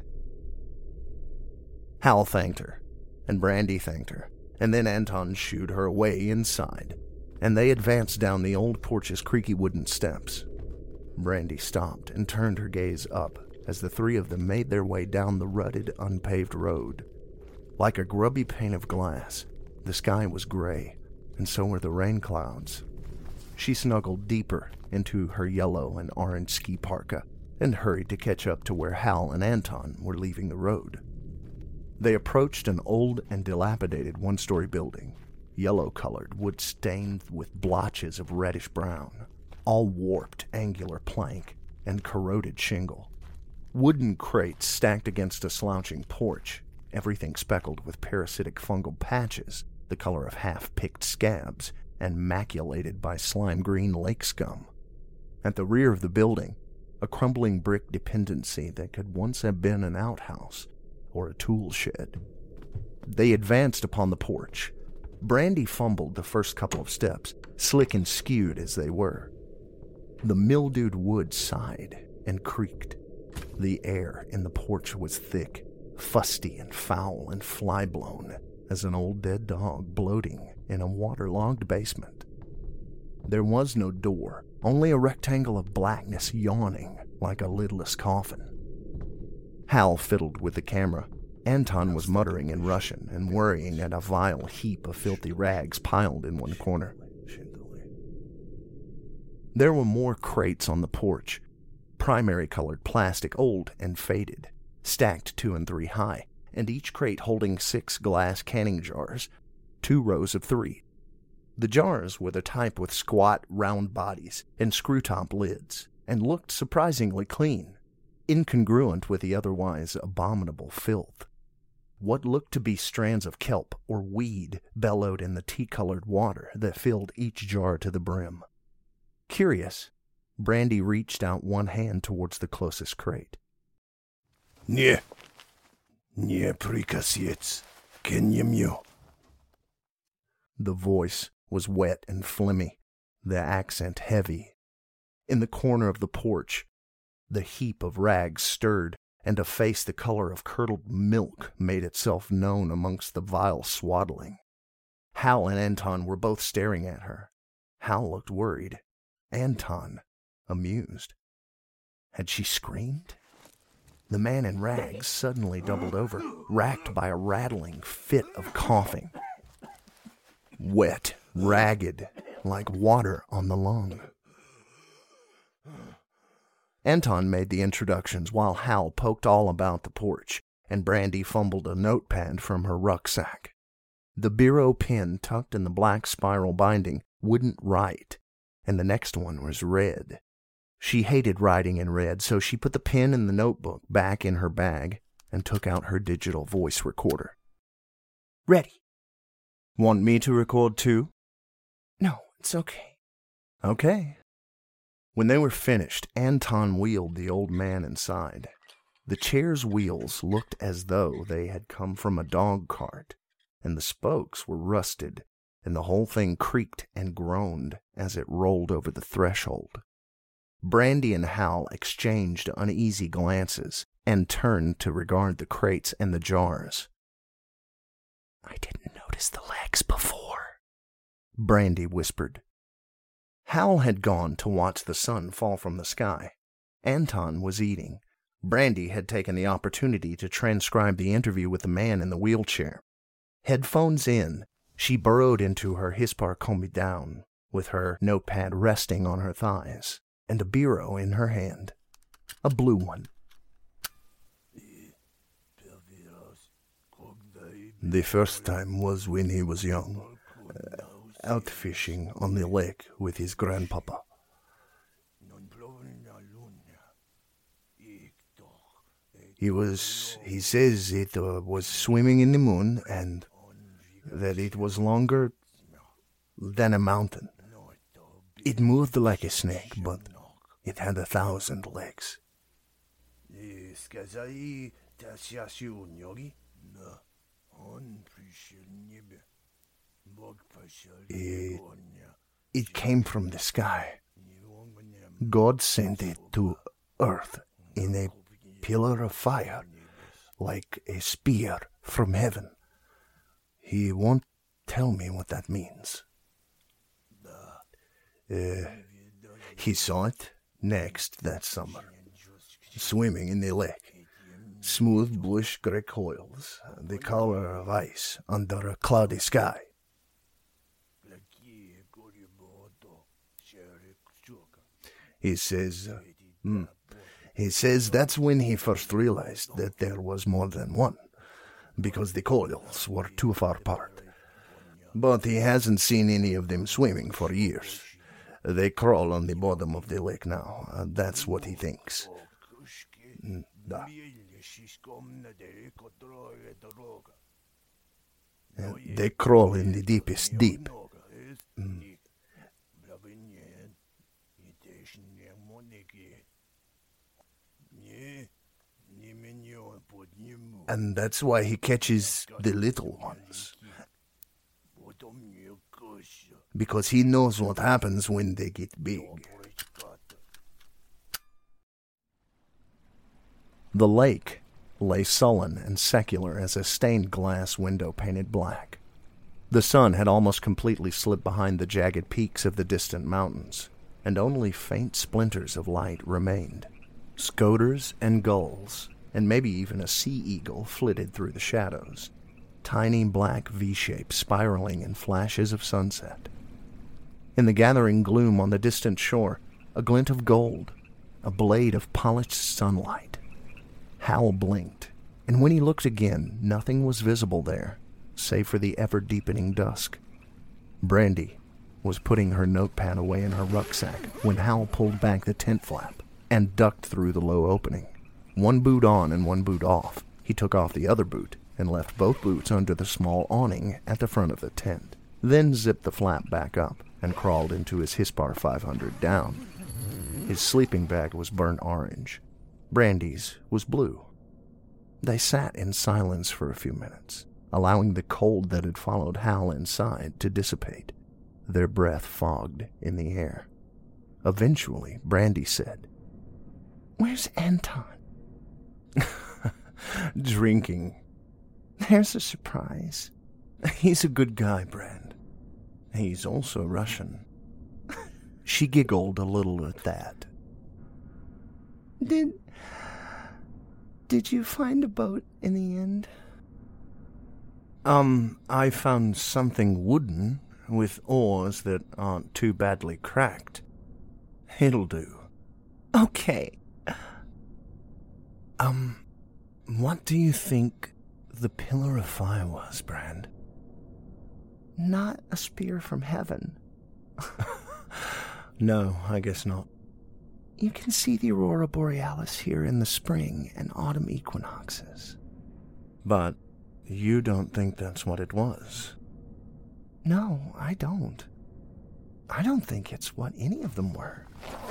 Hal thanked her, and Brandy thanked her, and then Anton shooed her away inside, and they advanced down the old porch's creaky wooden steps. Brandy stopped and turned her gaze up as the three of them made their way down the rutted, unpaved road. Like a grubby pane of glass, the sky was gray, and so were the rain clouds. She snuggled deeper into her yellow and orange ski parka and hurried to catch up to where Hal and Anton were leaving the road. They approached an old and dilapidated one-story building, yellow-colored, wood-stained with blotches of reddish-brown, all warped angular plank and corroded shingle. Wooden crates stacked against a slouching porch, everything speckled with parasitic fungal patches, the color of half-picked scabs, and maculated by slime-green lake scum. At the rear of the building, a crumbling brick dependency that could once have been an outhouse or a tool shed. They advanced upon the porch. Brandy fumbled the first couple of steps, slick and skewed as they were. The mildewed wood sighed and creaked. The air in the porch was thick, fusty and foul and fly-blown as an old dead dog bloating in a waterlogged basement. There was no door, only a rectangle of blackness yawning like a lidless coffin. Hal fiddled with the camera, Anton was muttering in Russian and worrying at a vile heap of filthy rags piled in one corner. There were more crates on the porch, primary-colored plastic, old and faded, stacked two and three high, and each crate holding six glass canning jars, two rows of three. The jars were the type with squat, round bodies and screw-top lids, and looked surprisingly clean, incongruent with the otherwise abominable filth. What looked to be strands of kelp or weed bellowed in the tea-colored water that filled each jar to the brim. Curious, Brandy reached out one hand towards the closest crate. Nie. Nie prikasiec. Kenyemyo. The voice was wet and phlegmy, the accent heavy. In the corner of the porch, the heap of rags stirred, and a face the color of curdled milk made itself known amongst the vile swaddling. Hal and Anton were both staring at her. Hal looked worried. Anton, amused. Had she screamed? The man in rags suddenly doubled over, racked by a rattling fit of coughing. Wet, ragged, like water on the lung. Anton made the introductions while Hal poked all about the porch, and Brandy fumbled a notepad from her rucksack. The Biro pen tucked in the black spiral binding wouldn't write, and the next one was red. She hated writing in red, so she put the pen and the notebook back in her bag and took out her digital voice recorder. Ready. Want me to record too? No, it's okay. Okay. When they were finished, Anton wheeled the old man inside. The chair's wheels looked as though they had come from a dog cart, and the spokes were rusted, and the whole thing creaked and groaned as it rolled over the threshold. Brandy and Hal exchanged uneasy glances and turned to regard the crates and the jars. I didn't notice the legs before, Brandy whispered. Hal had gone to watch the sun fall from the sky. Anton was eating. Brandy had taken the opportunity to transcribe the interview with the man in the wheelchair. Headphones in, she burrowed into her hispar combi-down, with her notepad resting on her thighs, and a biro in her hand, a blue one. The first time was when he was young, uh, out fishing on the lake with his grandpapa. He was, he says it uh, was swimming in the moon and that it was longer than a mountain. It moved like a snake, but it had a thousand legs. It, it came from the sky. God sent it to earth in a pillar of fire, like a spear from heaven. He won't tell me what that means. Uh, he saw it next that summer, swimming in the lake. Smooth bluish gray coils, the color of ice under a cloudy sky. He says, uh, mm, he says that's when he first realized that there was more than one, because the coils were too far apart. But he hasn't seen any of them swimming for years. They crawl on the bottom of the lake now. Uh, that's what he thinks. Mm, da. Uh, they crawl in the deepest deep. Mm. And that's why he catches the little ones. Because he knows what happens when they get big. The lake lay sullen and secular as a stained glass window painted black. The sun had almost completely slipped behind the jagged peaks of the distant mountains, and only faint splinters of light remained. Scoters and gulls, and maybe even a sea eagle flitted through the shadows, tiny black V-shapes spiraling in flashes of sunset. In the gathering gloom on the distant shore, a glint of gold, a blade of polished sunlight. Hal blinked, and when he looked again, nothing was visible there, save for the ever-deepening dusk. Brandy was putting her notepad away in her rucksack when Hal pulled back the tent flap and ducked through the low opening. One boot on and one boot off, he took off the other boot and left both boots under the small awning at the front of the tent, then zipped the flap back up and crawled into his Hispar five hundred down. His sleeping bag was burnt orange. Brandy's was blue. They sat in silence for a few minutes, allowing the cold that had followed Hal inside to dissipate, their breath fogged in the air. Eventually, Brandy said, "Where's Anton?" "Drinking." "There's a surprise." "He's a good guy, Brand. He's also Russian." She giggled a little at that. Did... Did you find a boat in the end? Um, I found something wooden with oars that aren't too badly cracked. It'll do. Okay. Um, what do you think the Pillar of Fire was, Brand? Not a spear from heaven. No, I guess not. You can see the aurora borealis here in the spring and autumn equinoxes. But you don't think that's what it was? No, I don't. I don't think it's what any of them were.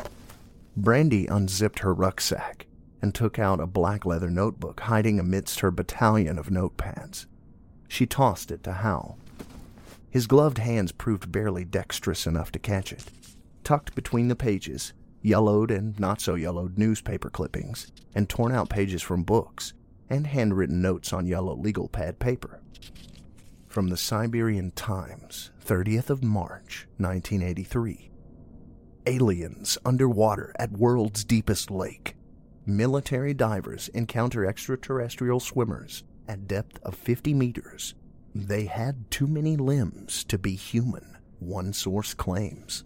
Brandy unzipped her rucksack and took out a black leather notebook hiding amidst her battalion of notepads. She tossed it to Hal. His gloved hands proved barely dexterous enough to catch it. Tucked between the pages, yellowed and not-so-yellowed newspaper clippings, and torn-out pages from books, and handwritten notes on yellow legal pad paper. From the Siberian Times, thirtieth of March, nineteen eighty-three. Aliens underwater at world's deepest lake. Military divers encounter extraterrestrial swimmers at depth of fifty meters. They had too many limbs to be human, one source claims.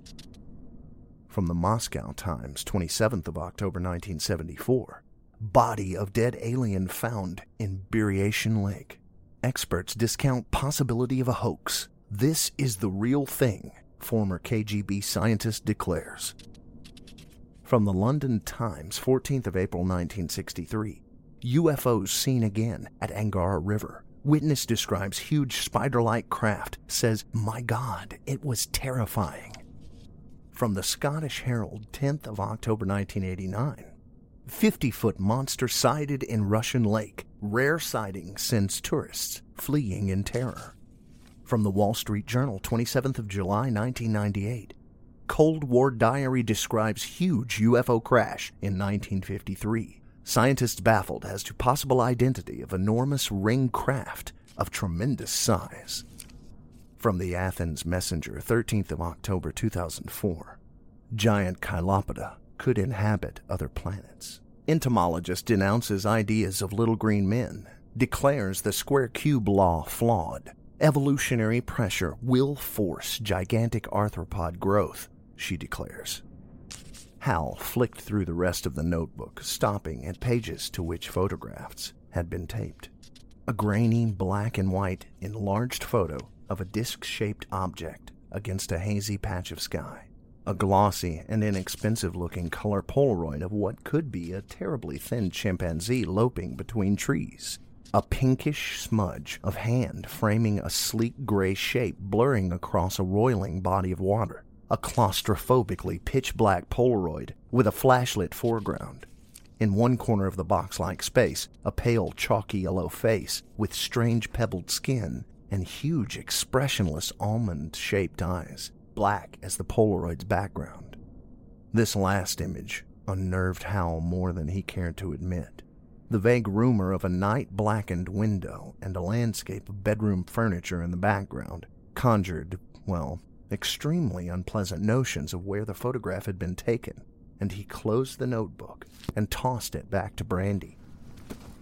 From the Moscow Times, twenty-seventh of October, nineteen seventy-four. Body of dead alien found in Buryatian Lake. Experts discount possibility of a hoax. This is the real thing, former K G B scientist declares. From the London Times, fourteenth of April, nineteen sixty-three. U F Os seen again at Angara River. Witness describes huge spider-like craft, says, "My God, it was terrifying." From the Scottish Herald, tenth of October, nineteen eighty-nine. fifty-foot monster sighted in Russian Lake. Rare sighting sends tourists fleeing in terror. From the Wall Street Journal, twenty-seventh of July, nineteen ninety-eight. Cold War diary describes huge U F O crash in nineteen fifty-three. Scientists baffled as to possible identity of enormous ring craft of tremendous size. From the Athens Messenger, thirteenth of October, two thousand four. Giant Chilopoda could inhabit other planets. Entomologist denounces ideas of little green men, declares the square cube law flawed. Evolutionary pressure will force gigantic arthropod growth, she declares. Hal flicked through the rest of the notebook, stopping at pages to which photographs had been taped. A grainy black and white enlarged photo of a disc-shaped object against a hazy patch of sky. A glossy and inexpensive-looking color Polaroid of what could be a terribly thin chimpanzee loping between trees. A pinkish smudge of hand framing a sleek gray shape blurring across a roiling body of water. A claustrophobically pitch-black Polaroid with a flashlit foreground. In one corner of the box-like space, a pale, chalky yellow face with strange pebbled skin and huge, expressionless, almond-shaped eyes, black as the Polaroid's background. This last image unnerved Hal more than he cared to admit. The vague rumor of a night-blackened window and a landscape of bedroom furniture in the background conjured, well, extremely unpleasant notions of where the photograph had been taken, and he closed the notebook and tossed it back to Brandy.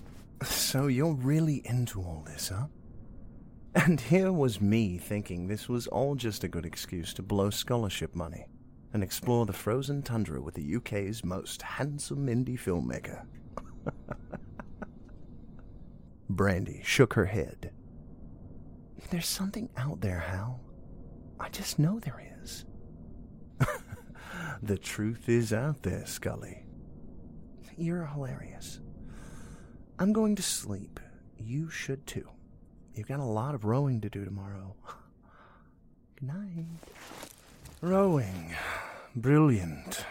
So you're really into all this, huh? And here was me thinking this was all just a good excuse to blow scholarship money and explore the frozen tundra with the U K's most handsome indie filmmaker. Brandy shook her head. There's something out there, Hal. I just know there is. The truth is out there, Scully. You're hilarious. I'm going to sleep. You should too. You've got a lot of rowing to do tomorrow. Good night. Rowing. Brilliant.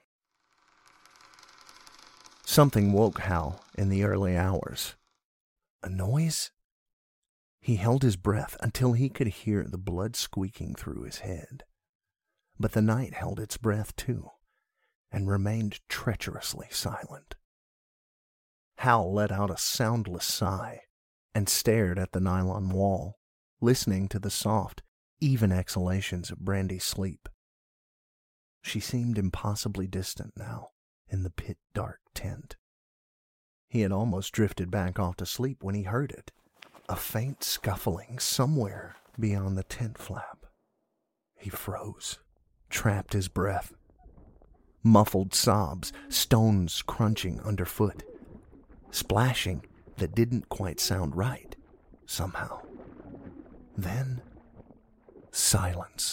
Something woke Hal in the early hours. A noise? He held his breath until he could hear the blood squeaking through his head. But the night held its breath too, and remained treacherously silent. Hal let out a soundless sigh and stared at the nylon wall, listening to the soft, even exhalations of Brandy's sleep. She seemed impossibly distant now in the pit-dark tent. He had almost drifted back off to sleep when he heard it, a faint scuffling somewhere beyond the tent flap. He froze, trapped his breath. Muffled sobs, stones crunching underfoot, splashing that didn't quite sound right, somehow. Then, silence.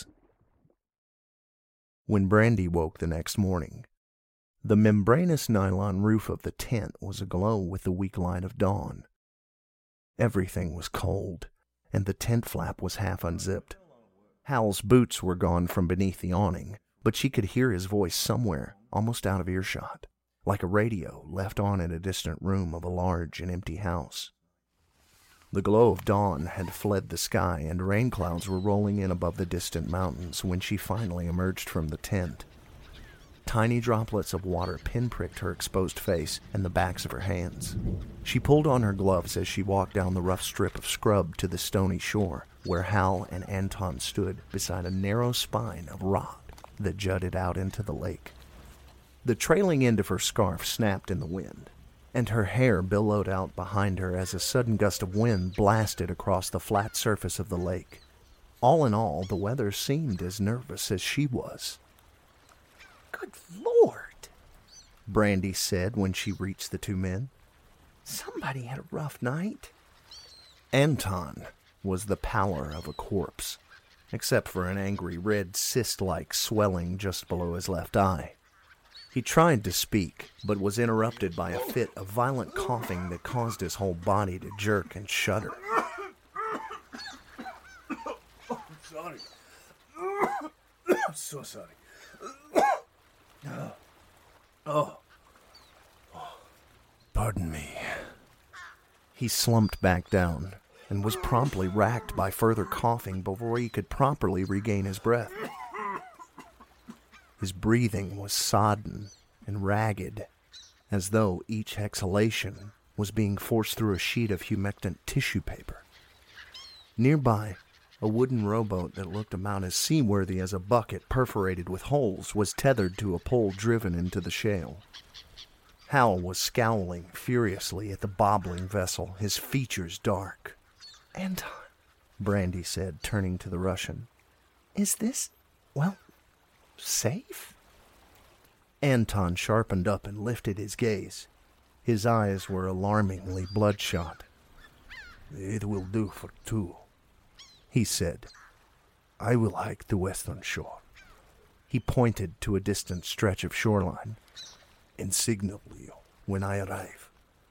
When Brandy woke the next morning, the membranous nylon roof of the tent was aglow with the weak light of dawn. Everything was cold, and the tent flap was half unzipped. Hal's boots were gone from beneath the awning, but she could hear his voice somewhere, almost out of earshot, like a radio left on in a distant room of a large and empty house. The glow of dawn had fled the sky, and rain clouds were rolling in above the distant mountains when she finally emerged from the tent. Tiny droplets of water pinpricked her exposed face and the backs of her hands. She pulled on her gloves as she walked down the rough strip of scrub to the stony shore, where Hal and Anton stood beside a narrow spine of rock that jutted out into the lake. The trailing end of her scarf snapped in the wind, and her hair billowed out behind her as a sudden gust of wind blasted across the flat surface of the lake. All in all, the weather seemed as nervous as she was. Good Lord, Brandy said when she reached the two men. Somebody had a rough night. Anton was the pallor of a corpse, except for an angry red cyst-like swelling just below his left eye. He tried to speak, but was interrupted by a fit of violent coughing that caused his whole body to jerk and shudder. Oh, I'm sorry. I'm so sorry. Oh. Oh. Oh. Pardon me. He slumped back down and was promptly racked by further coughing before he could properly regain his breath. His breathing was sodden and ragged, as though each exhalation was being forced through a sheet of humectant tissue paper. Nearby, a wooden rowboat that looked about as seaworthy as a bucket perforated with holes was tethered to a pole driven into the shale. Hal was scowling furiously at the bobbling vessel, his features dark. Anton, Brandy said, turning to the Russian. Is this, well, safe? Anton sharpened up and lifted his gaze. His eyes were alarmingly bloodshot. It will do for two, he said. I will hike the western shore. He pointed to a distant stretch of shoreline. And signal you when I arrive.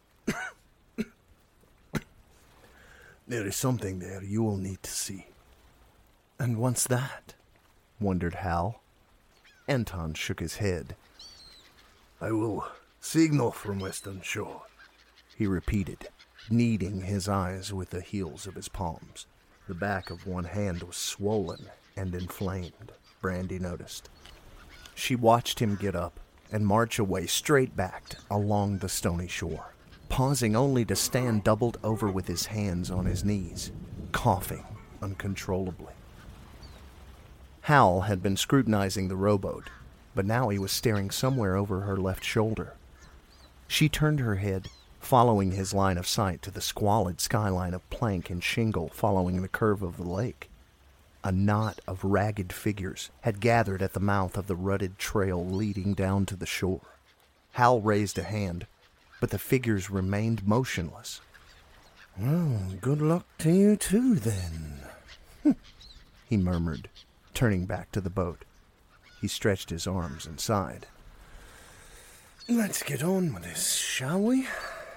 There is something there you will need to see. And what's that? Wondered Hal. Anton shook his head. I will signal from western shore, he repeated, kneading his eyes with the heels of his palms. The back of one hand was swollen and inflamed, Brandy noticed. She watched him get up and march away straight-backed along the stony shore, pausing only to stand doubled over with his hands on his knees, coughing uncontrollably. Hal had been scrutinizing the rowboat, but now he was staring somewhere over her left shoulder. She turned her head, following his line of sight to the squalid skyline of plank and shingle following the curve of the lake. A knot of ragged figures had gathered at the mouth of the rutted trail leading down to the shore. Hal raised a hand, but the figures remained motionless. Well, good luck to you too, then, he murmured, turning back to the boat. He stretched his arms and sighed. Let's get on with this, shall we?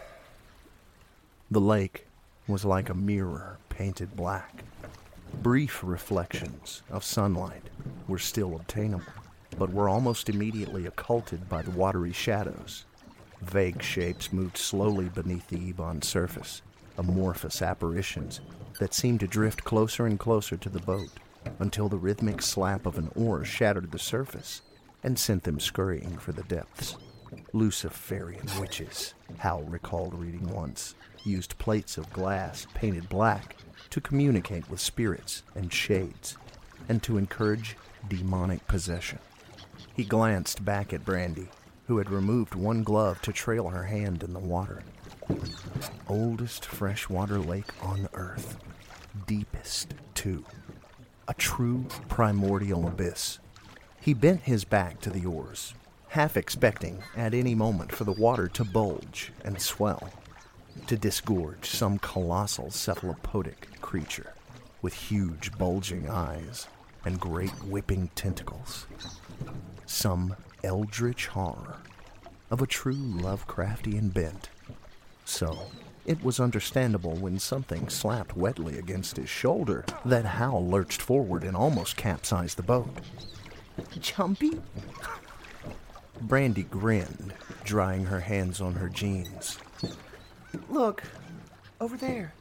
The lake was like a mirror painted black. Brief reflections of sunlight were still obtainable, but were almost immediately occulted by the watery shadows. Vague shapes moved slowly beneath the Ebon surface, amorphous apparitions that seemed to drift closer and closer to the boat until the rhythmic slap of an oar shattered the surface and sent them scurrying for the depths. Luciferian witches, Hal recalled reading once, used plates of glass painted black to communicate with spirits and shades, and to encourage demonic possession. He glanced back at Brandy, who had removed one glove to trail her hand in the water. Oldest freshwater lake on Earth. Deepest, too. A true primordial abyss. He bent his back to the oars, half expecting at any moment for the water to bulge and swell, to disgorge some colossal cephalopodic creature with huge bulging eyes and great whipping tentacles. Some eldritch horror of a true Lovecraftian bent. So, it was understandable when something slapped wetly against his shoulder that Hal lurched forward and almost capsized the boat. Jumpy? Brandy grinned, drying her hands on her jeans. Look, over there.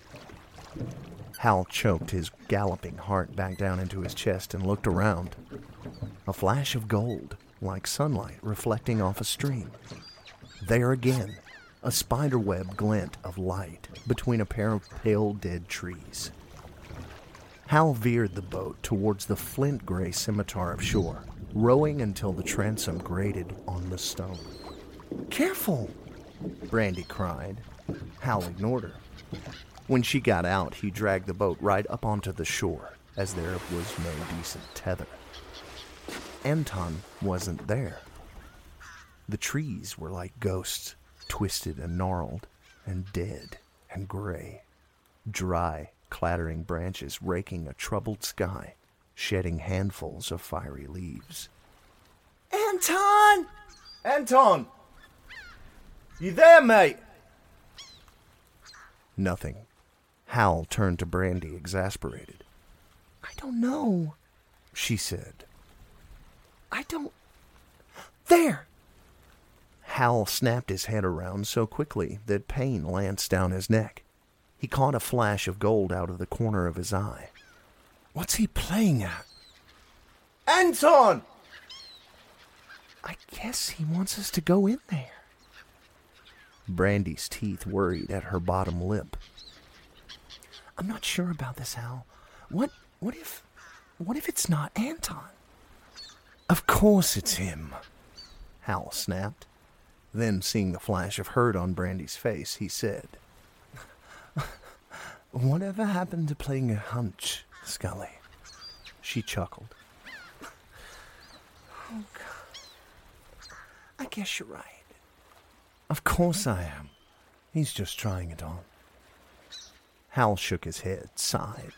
Hal choked his galloping heart back down into his chest and looked around. A flash of gold, like sunlight reflecting off a stream. There again, a spiderweb glint of light between a pair of pale dead trees. Hal veered the boat towards the flint-gray scimitar of shore, rowing until the transom grated on the stone. Careful! Brandy cried. Hal ignored her. When she got out, he dragged the boat right up onto the shore, as there was no decent tether. Anton wasn't there. The trees were like ghosts, twisted and gnarled, and dead and gray. Dry, clattering branches raking a troubled sky, shedding handfuls of fiery leaves. Anton! Anton! You there, mate? Nothing. Hal turned to Brandy, exasperated. I don't know, she said. I don't... There! Hal snapped his head around so quickly that pain lanced down his neck. He caught a flash of gold out of the corner of his eye. What's he playing at? Anton! I guess he wants us to go in there. Brandy's teeth worried at her bottom lip. I'm not sure about this, Hal. What, what if, what if it's not Anton? Of course it's him, Hal snapped. Then, seeing the flash of hurt on Brandy's face, he said, Whatever happened to playing a hunch, Scully? She chuckled. Oh, God. I guess you're right. Of course I am. He's just trying it on. Hal shook his head, sighed.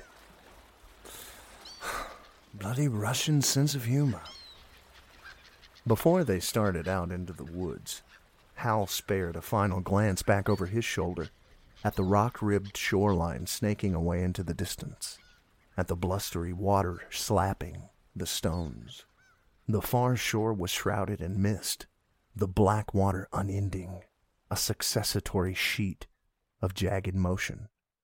Bloody Russian sense of humor. Before they started out into the woods, Hal spared a final glance back over his shoulder at the rock-ribbed shoreline snaking away into the distance, at the blustery water slapping the stones. The far shore was shrouded in mist, the black water unending, a successory sheet of jagged motion.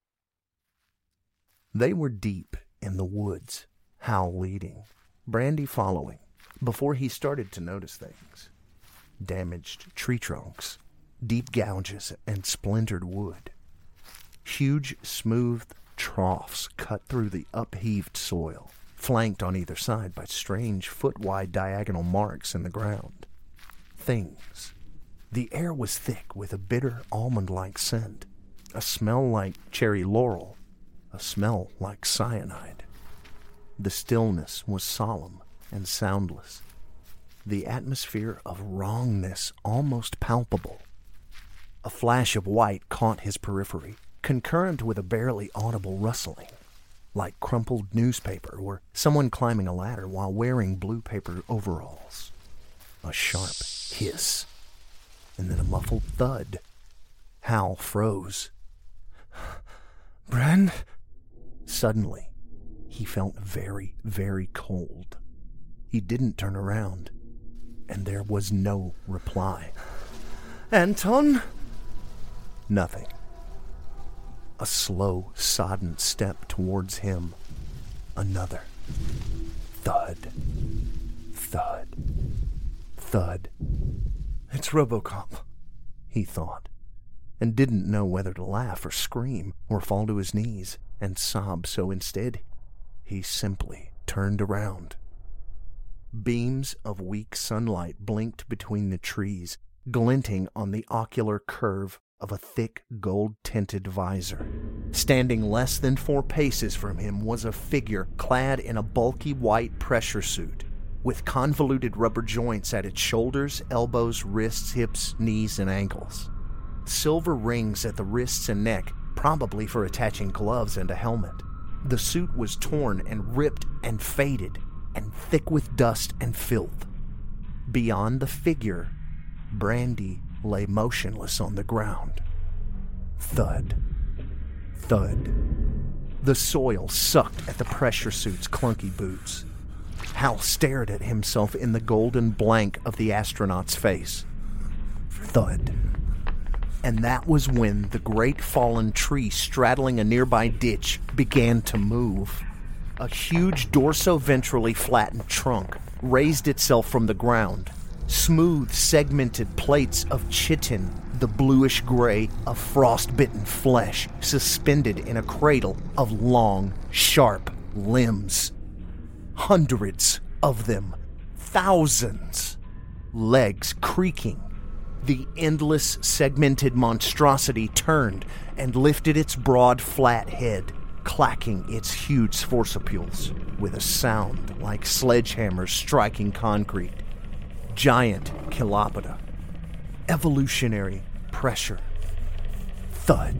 They were deep in the woods, Hal leading, Brandy following, before he started to notice things. Damaged tree trunks, deep gouges, and splintered wood. Huge, smooth troughs cut through the upheaved soil, flanked on either side by strange foot-wide diagonal marks in the ground. Things. The air was thick with a bitter almond-like scent, a smell like cherry laurel, a smell like cyanide. The stillness was solemn and soundless, the atmosphere of wrongness almost palpable. A flash of white caught his periphery, concurrent with a barely audible rustling, like crumpled newspaper or someone climbing a ladder while wearing blue paper overalls. A sharp hiss, and then a muffled thud. Hal froze. Bren? Suddenly, he felt very, very cold. He didn't turn around, and there was no reply. Anton? Nothing. A slow, sodden step towards him. Another. Thud. Thud. Thud. It's RoboCop, he thought, and didn't know whether to laugh or scream or fall to his knees and sob, so instead, he simply turned around. Beams of weak sunlight blinked between the trees, glinting on the ocular curve of a thick gold-tinted visor. Standing less than four paces from him was a figure clad in a bulky white pressure suit, with convoluted rubber joints at its shoulders, elbows, wrists, hips, knees, and ankles. Silver rings at the wrists and neck, probably for attaching gloves and a helmet. The suit was torn and ripped and faded, and thick with dust and filth. Beyond the figure, Brandy lay motionless on the ground. Thud. Thud. The soil sucked at the pressure suit's clunky boots. Hal stared at himself in the golden blank of the astronaut's face. Thud. And that was when the great fallen tree straddling a nearby ditch began to move. A huge dorso-ventrally flattened trunk raised itself from the ground. Smooth, segmented plates of chitin, the bluish-gray of frost-bitten flesh, suspended in a cradle of long, sharp limbs. Hundreds of them. Thousands. Legs creaking. The endless, segmented monstrosity turned and lifted its broad, flat head, clacking its huge forcipules with a sound like sledgehammers striking concrete. Giant Chilopoda. Evolutionary pressure. Thud.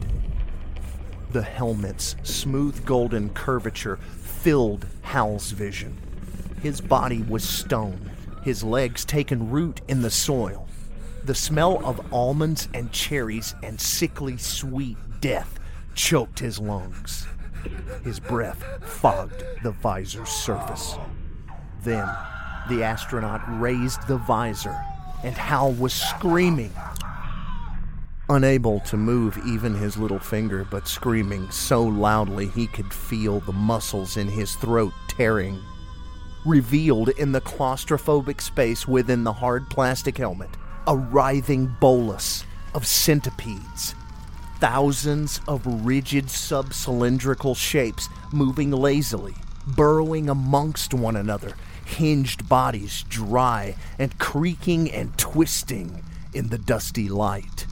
The helmet's smooth golden curvature filled Hal's vision. His body was stone, his legs taken root in the soil. The smell of almonds and cherries and sickly sweet death choked his lungs. His breath fogged the visor's surface. Then, the astronaut raised the visor, and Hal was screaming. Unable to move even his little finger, but screaming so loudly he could feel the muscles in his throat tearing. Revealed in the claustrophobic space within the hard plastic helmet, a writhing bolus of centipedes. Thousands of rigid sub-cylindrical shapes moving lazily, burrowing amongst one another, hinged bodies dry and creaking and twisting in the dusty light.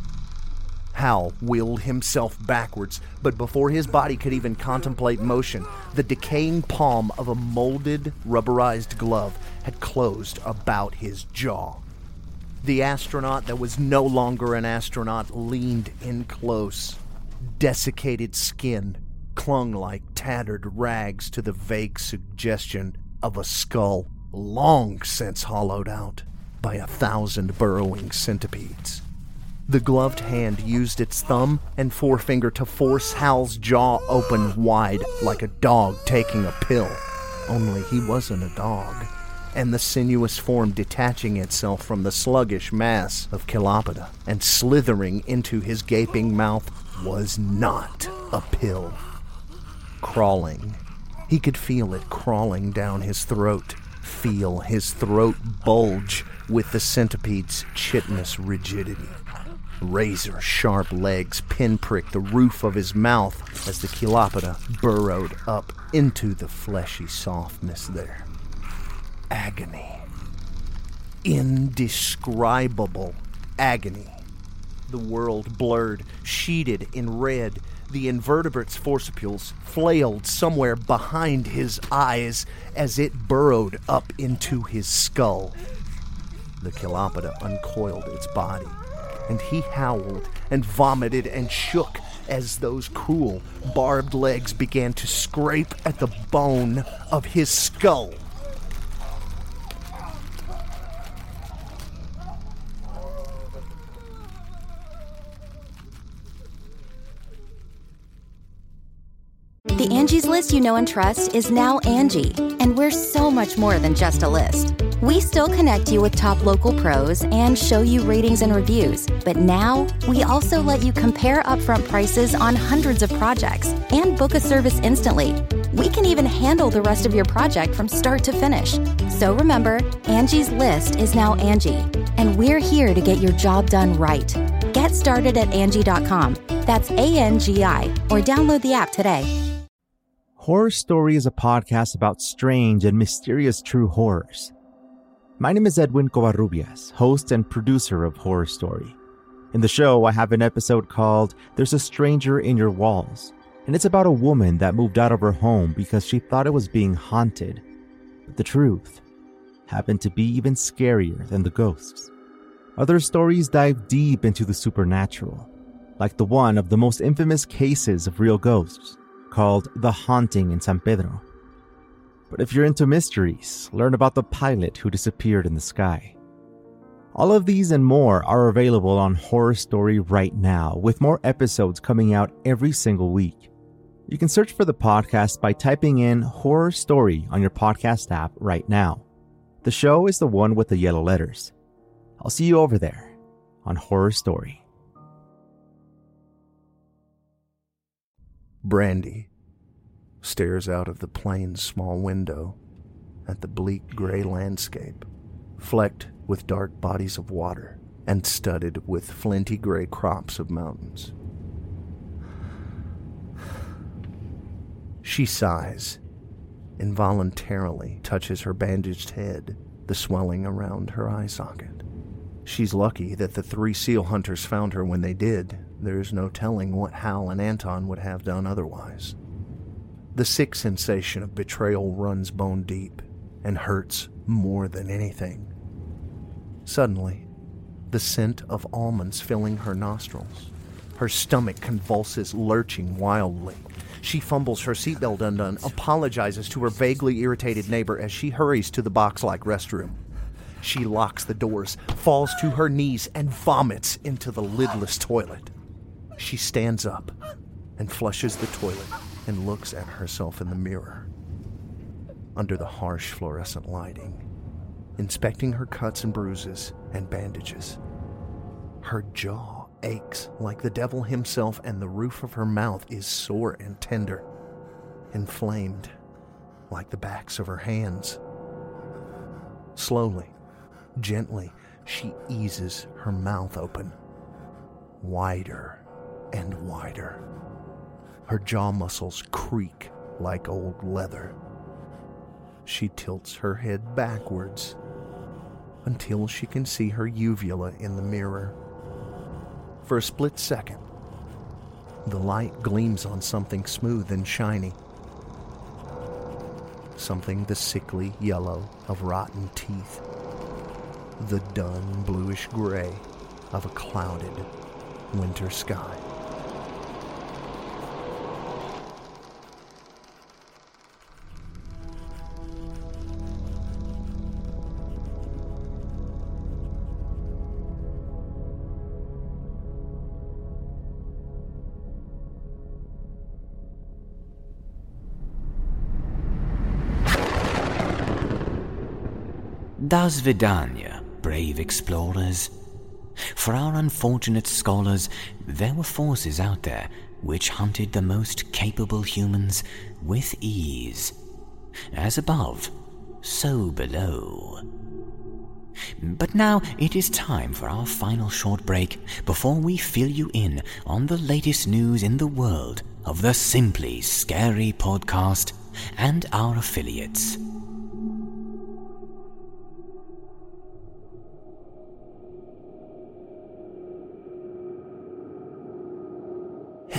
Hal wheeled himself backwards, but before his body could even contemplate motion, the decaying palm of a molded, rubberized glove had closed about his jaw. The astronaut that was no longer an astronaut leaned in close. Desiccated skin clung like tattered rags to the vague suggestion of a skull long since hollowed out by a thousand burrowing centipedes. The gloved hand used its thumb and forefinger to force Hal's jaw open wide like a dog taking a pill. Only he wasn't a dog, and the sinuous form detaching itself from the sluggish mass of Chilopoda and slithering into his gaping mouth was not a pill. Crawling. He could feel it crawling down his throat, feel his throat bulge with the centipede's chitinous rigidity. Razor-sharp legs pinpricked the roof of his mouth as the Chilopoda burrowed up into the fleshy softness there. Agony. Indescribable agony. The world blurred, sheeted in red. The invertebrate's forcipules flailed somewhere behind his eyes as it burrowed up into his skull. The Chilopoda uncoiled its body, and he howled and vomited and shook as those cruel, barbed legs began to scrape at the bone of his skull. The Angie's List you know and trust is now Angie, and we're so much more than just a list. We still connect you with top local pros and show you ratings and reviews, but now we also let you compare upfront prices on hundreds of projects and book a service instantly. We can even handle the rest of your project from start to finish. So remember, Angie's List is now Angie, and we're here to get your job done right. Get started at Angie dot com. That's A N G I, or download the app today. Horror Story is a podcast about strange and mysterious true horrors. My name is Edwin Covarrubias, host and producer of Horror Story. In the show, I have an episode called There's a Stranger in Your Walls, and it's about a woman that moved out of her home because she thought it was being haunted. But the truth happened to be even scarier than the ghosts. Other stories dive deep into the supernatural, like the one of the most infamous cases of real ghosts, called The Haunting in San Pedro. But if you're into mysteries, learn about the pilot who disappeared in the sky. All of these and more are available on Horror Story right now, with more episodes coming out every single week. You can search for the podcast by typing in Horror Story on your podcast app right now. The show is the one with the yellow letters. I'll see you over there on Horror Story. Brandy stares out of the plane's small window at the bleak gray landscape, flecked with dark bodies of water and studded with flinty gray crops of mountains. She sighs, involuntarily touches her bandaged head, the swelling around her eye socket. She's lucky that the three seal hunters found her when they did. There's no telling what Hal and Anton would have done otherwise. The sick sensation of betrayal runs bone deep and hurts more than anything. Suddenly, the scent of almonds filling her nostrils. Her stomach convulses, lurching wildly. She fumbles her seatbelt undone, apologizes to her vaguely irritated neighbor as she hurries to the box-like restroom. She locks the doors, falls to her knees, and vomits into the lidless toilet. She stands up and flushes the toilet and looks at herself in the mirror. Under the harsh fluorescent lighting, inspecting her cuts and bruises and bandages. Her jaw aches like the devil himself, and the roof of her mouth is sore and tender, inflamed like the backs of her hands. Slowly, gently, she eases her mouth open, wider and wider. Her jaw muscles creak like old leather. She tilts her head backwards until she can see her uvula in the mirror. For a split second, the light gleams on something smooth and shiny. Something the sickly yellow of rotten teeth. The dun bluish gray of a clouded winter sky. Das Vidania, brave explorers. For our unfortunate scholars, there were forces out there which hunted the most capable humans with ease. As above, so below. But now it is time for our final short break before we fill you in on the latest news in the world of the Simply Scary podcast and our affiliates.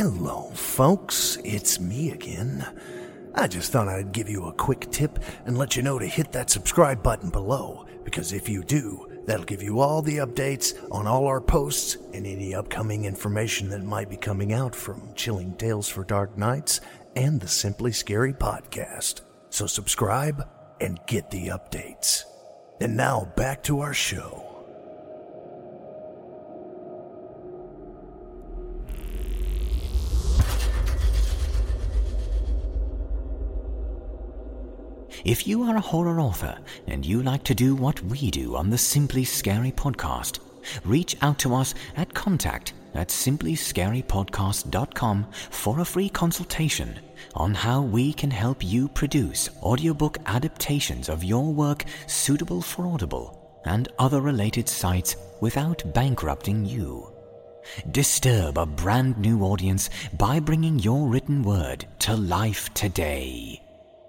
Hello, folks. It's me again. I just thought I'd give you a quick tip and let you know to hit that subscribe button below, because if you do, that'll give you all the updates on all our posts and any upcoming information that might be coming out from Chilling Tales for Dark Nights and the Simply Scary podcast. So subscribe and get the updates. And now back to our show. If you are a horror author and you like to do what we do on the Simply Scary podcast, reach out to us at contact at simply scary podcast dot com for a free consultation on how we can help you produce audiobook adaptations of your work suitable for Audible and other related sites without bankrupting you. Disturb a brand new audience by bringing your written word to life today.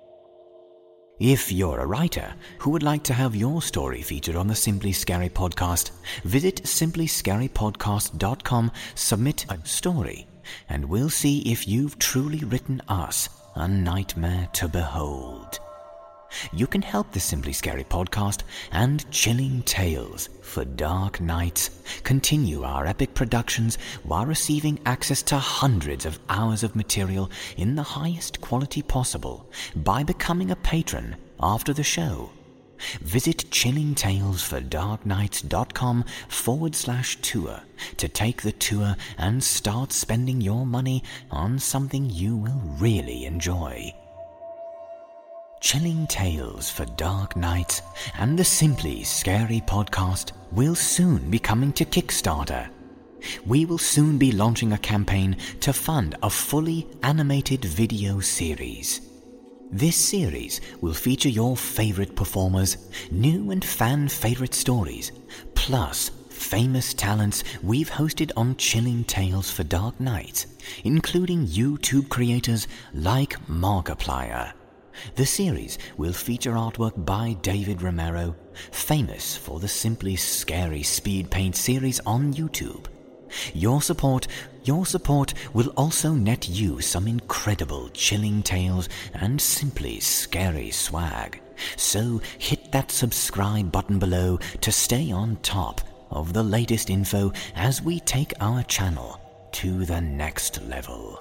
If you're a writer who would like to have your story featured on the Simply Scary podcast, visit simply scary podcast dot com, submit a story, and we'll see if you've truly written us a nightmare to behold. You can help the Simply Scary podcast and Chilling Tales for Dark Nights continue our epic productions while receiving access to hundreds of hours of material in the highest quality possible by becoming a patron after the show. Visit chilling tales for dark nights dot com forward slash tour to take the tour and start spending your money on something you will really enjoy. Chilling Tales for Dark Nights and the Simply Scary podcast will soon be coming to Kickstarter. We will soon be launching a campaign to fund a fully animated video series. This series will feature your favorite performers, new and fan-favorite stories, plus famous talents we've hosted on Chilling Tales for Dark Nights, including YouTube creators like Markiplier. The series will feature artwork by David Romero, famous for the Simply Scary Speed Paint series on YouTube. Your support, your support will also net you some incredible Chilling Tales and Simply Scary swag. So hit that subscribe button below to stay on top of the latest info as we take our channel to the next level.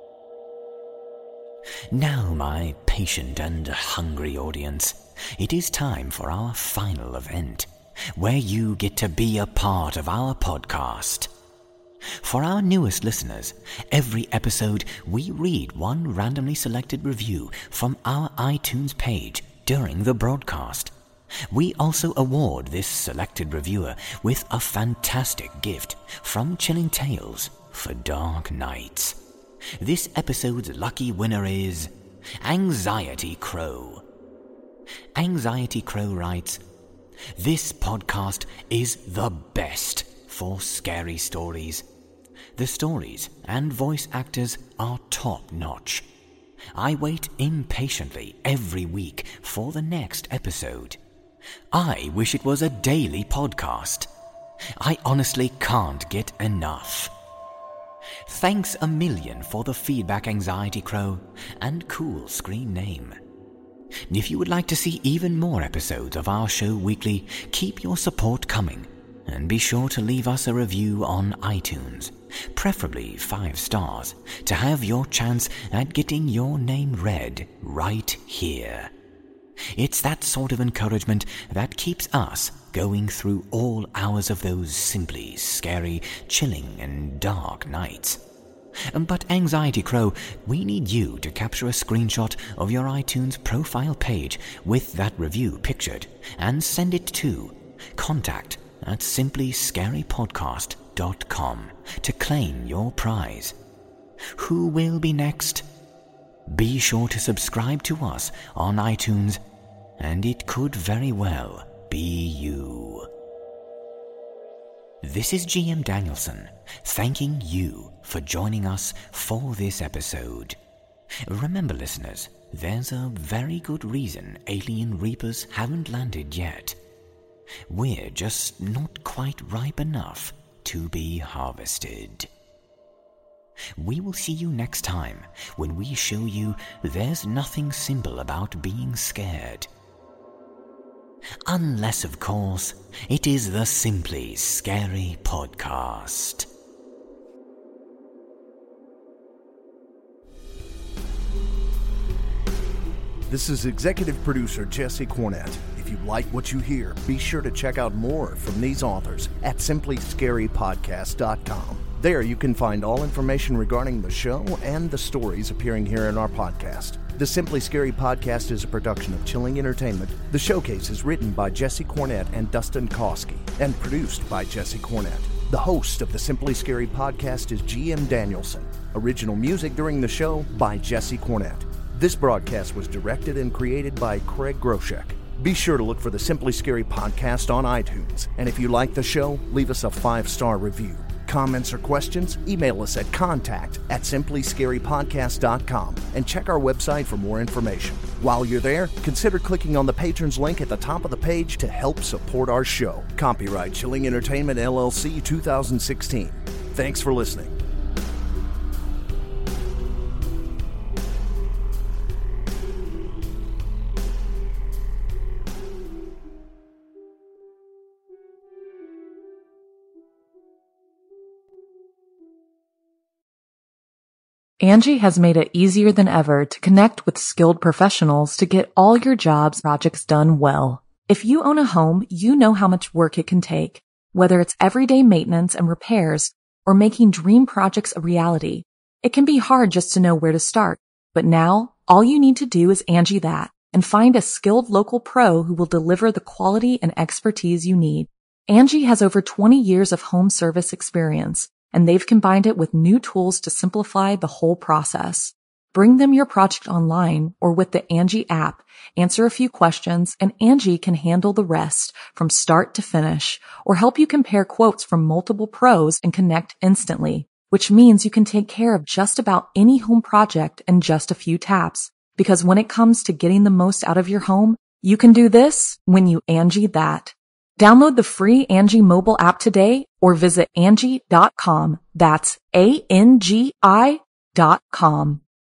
Now, my patient and hungry audience, it is time for our final event, where you get to be a part of our podcast. For our newest listeners, every episode we read one randomly selected review from our iTunes page during the broadcast. We also award this selected reviewer with a fantastic gift from Chilling Tales for Dark Nights. This episode's lucky winner is Anxiety Crow. Anxiety Crow writes, "This podcast is the best for scary stories. The stories and voice actors are top-notch. I wait impatiently every week for the next episode. I wish it was a daily podcast. I honestly can't get enough. Thanks a million for the feedback, Anxiety Crow, and cool screen name. If you would like to see even more episodes of our show weekly, keep your support coming, and be sure to leave us a review on iTunes, preferably five stars, to have your chance at getting your name read right here. It's that sort of encouragement that keeps us going through all hours of those simply scary, chilling, and dark nights. But Anxiety Crow, we need you to capture a screenshot of your iTunes profile page with that review pictured and send it to contact at simply scary podcast dot com to claim your prize. Who will be next? Be sure to subscribe to us on iTunes, and it could very well be you. This is G M Danielson, thanking you for joining us for this episode. Remember, listeners, there's a very good reason alien reapers haven't landed yet. We're just not quite ripe enough to be harvested. We will see you next time when we show you there's nothing simple about being scared. Unless, of course, it is the Simply Scary Podcast. This is executive producer Jesse Cornett. If you like what you hear, be sure to check out more from these authors at simply scary podcast dot com. There you can find all information regarding the show and the stories appearing here in our podcast. The Simply Scary Podcast is a production of Chilling Entertainment. The Showcase is written by Jesse Cornett and Dustin Kosky and produced by Jesse Cornett. The host of the Simply Scary Podcast is G M Danielson. Original music during the show by Jesse Cornett. This broadcast was directed and created by Craig Groshek. Be sure to look for the Simply Scary Podcast on iTunes. And if you like the show, leave us a five-star review. Comments or questions? Email us at contact at simply scary podcast dot com and check our website for more information. While you're there, consider clicking on the patrons link at the top of the page to help support our show. Copyright Chilling Entertainment, L L C, two thousand sixteen. Thanks for listening. Angie has made it easier than ever to connect with skilled professionals to get all your jobs projects done well. If you own a home, you know how much work it can take, whether it's everyday maintenance and repairs or making dream projects a reality. It can be hard just to know where to start, but now all you need to do is Angie that and find a skilled local pro who will deliver the quality and expertise you need. Angie has over twenty years of home service experience, and they've combined it with new tools to simplify the whole process. Bring them your project online or with the Angie app, answer a few questions, and Angie can handle the rest from start to finish, or help you compare quotes from multiple pros and connect instantly, which means you can take care of just about any home project in just a few taps. Because when it comes to getting the most out of your home, you can do this when you Angie that. Download the free Angie mobile app today or visit Angie dot com. That's A N G I dot com.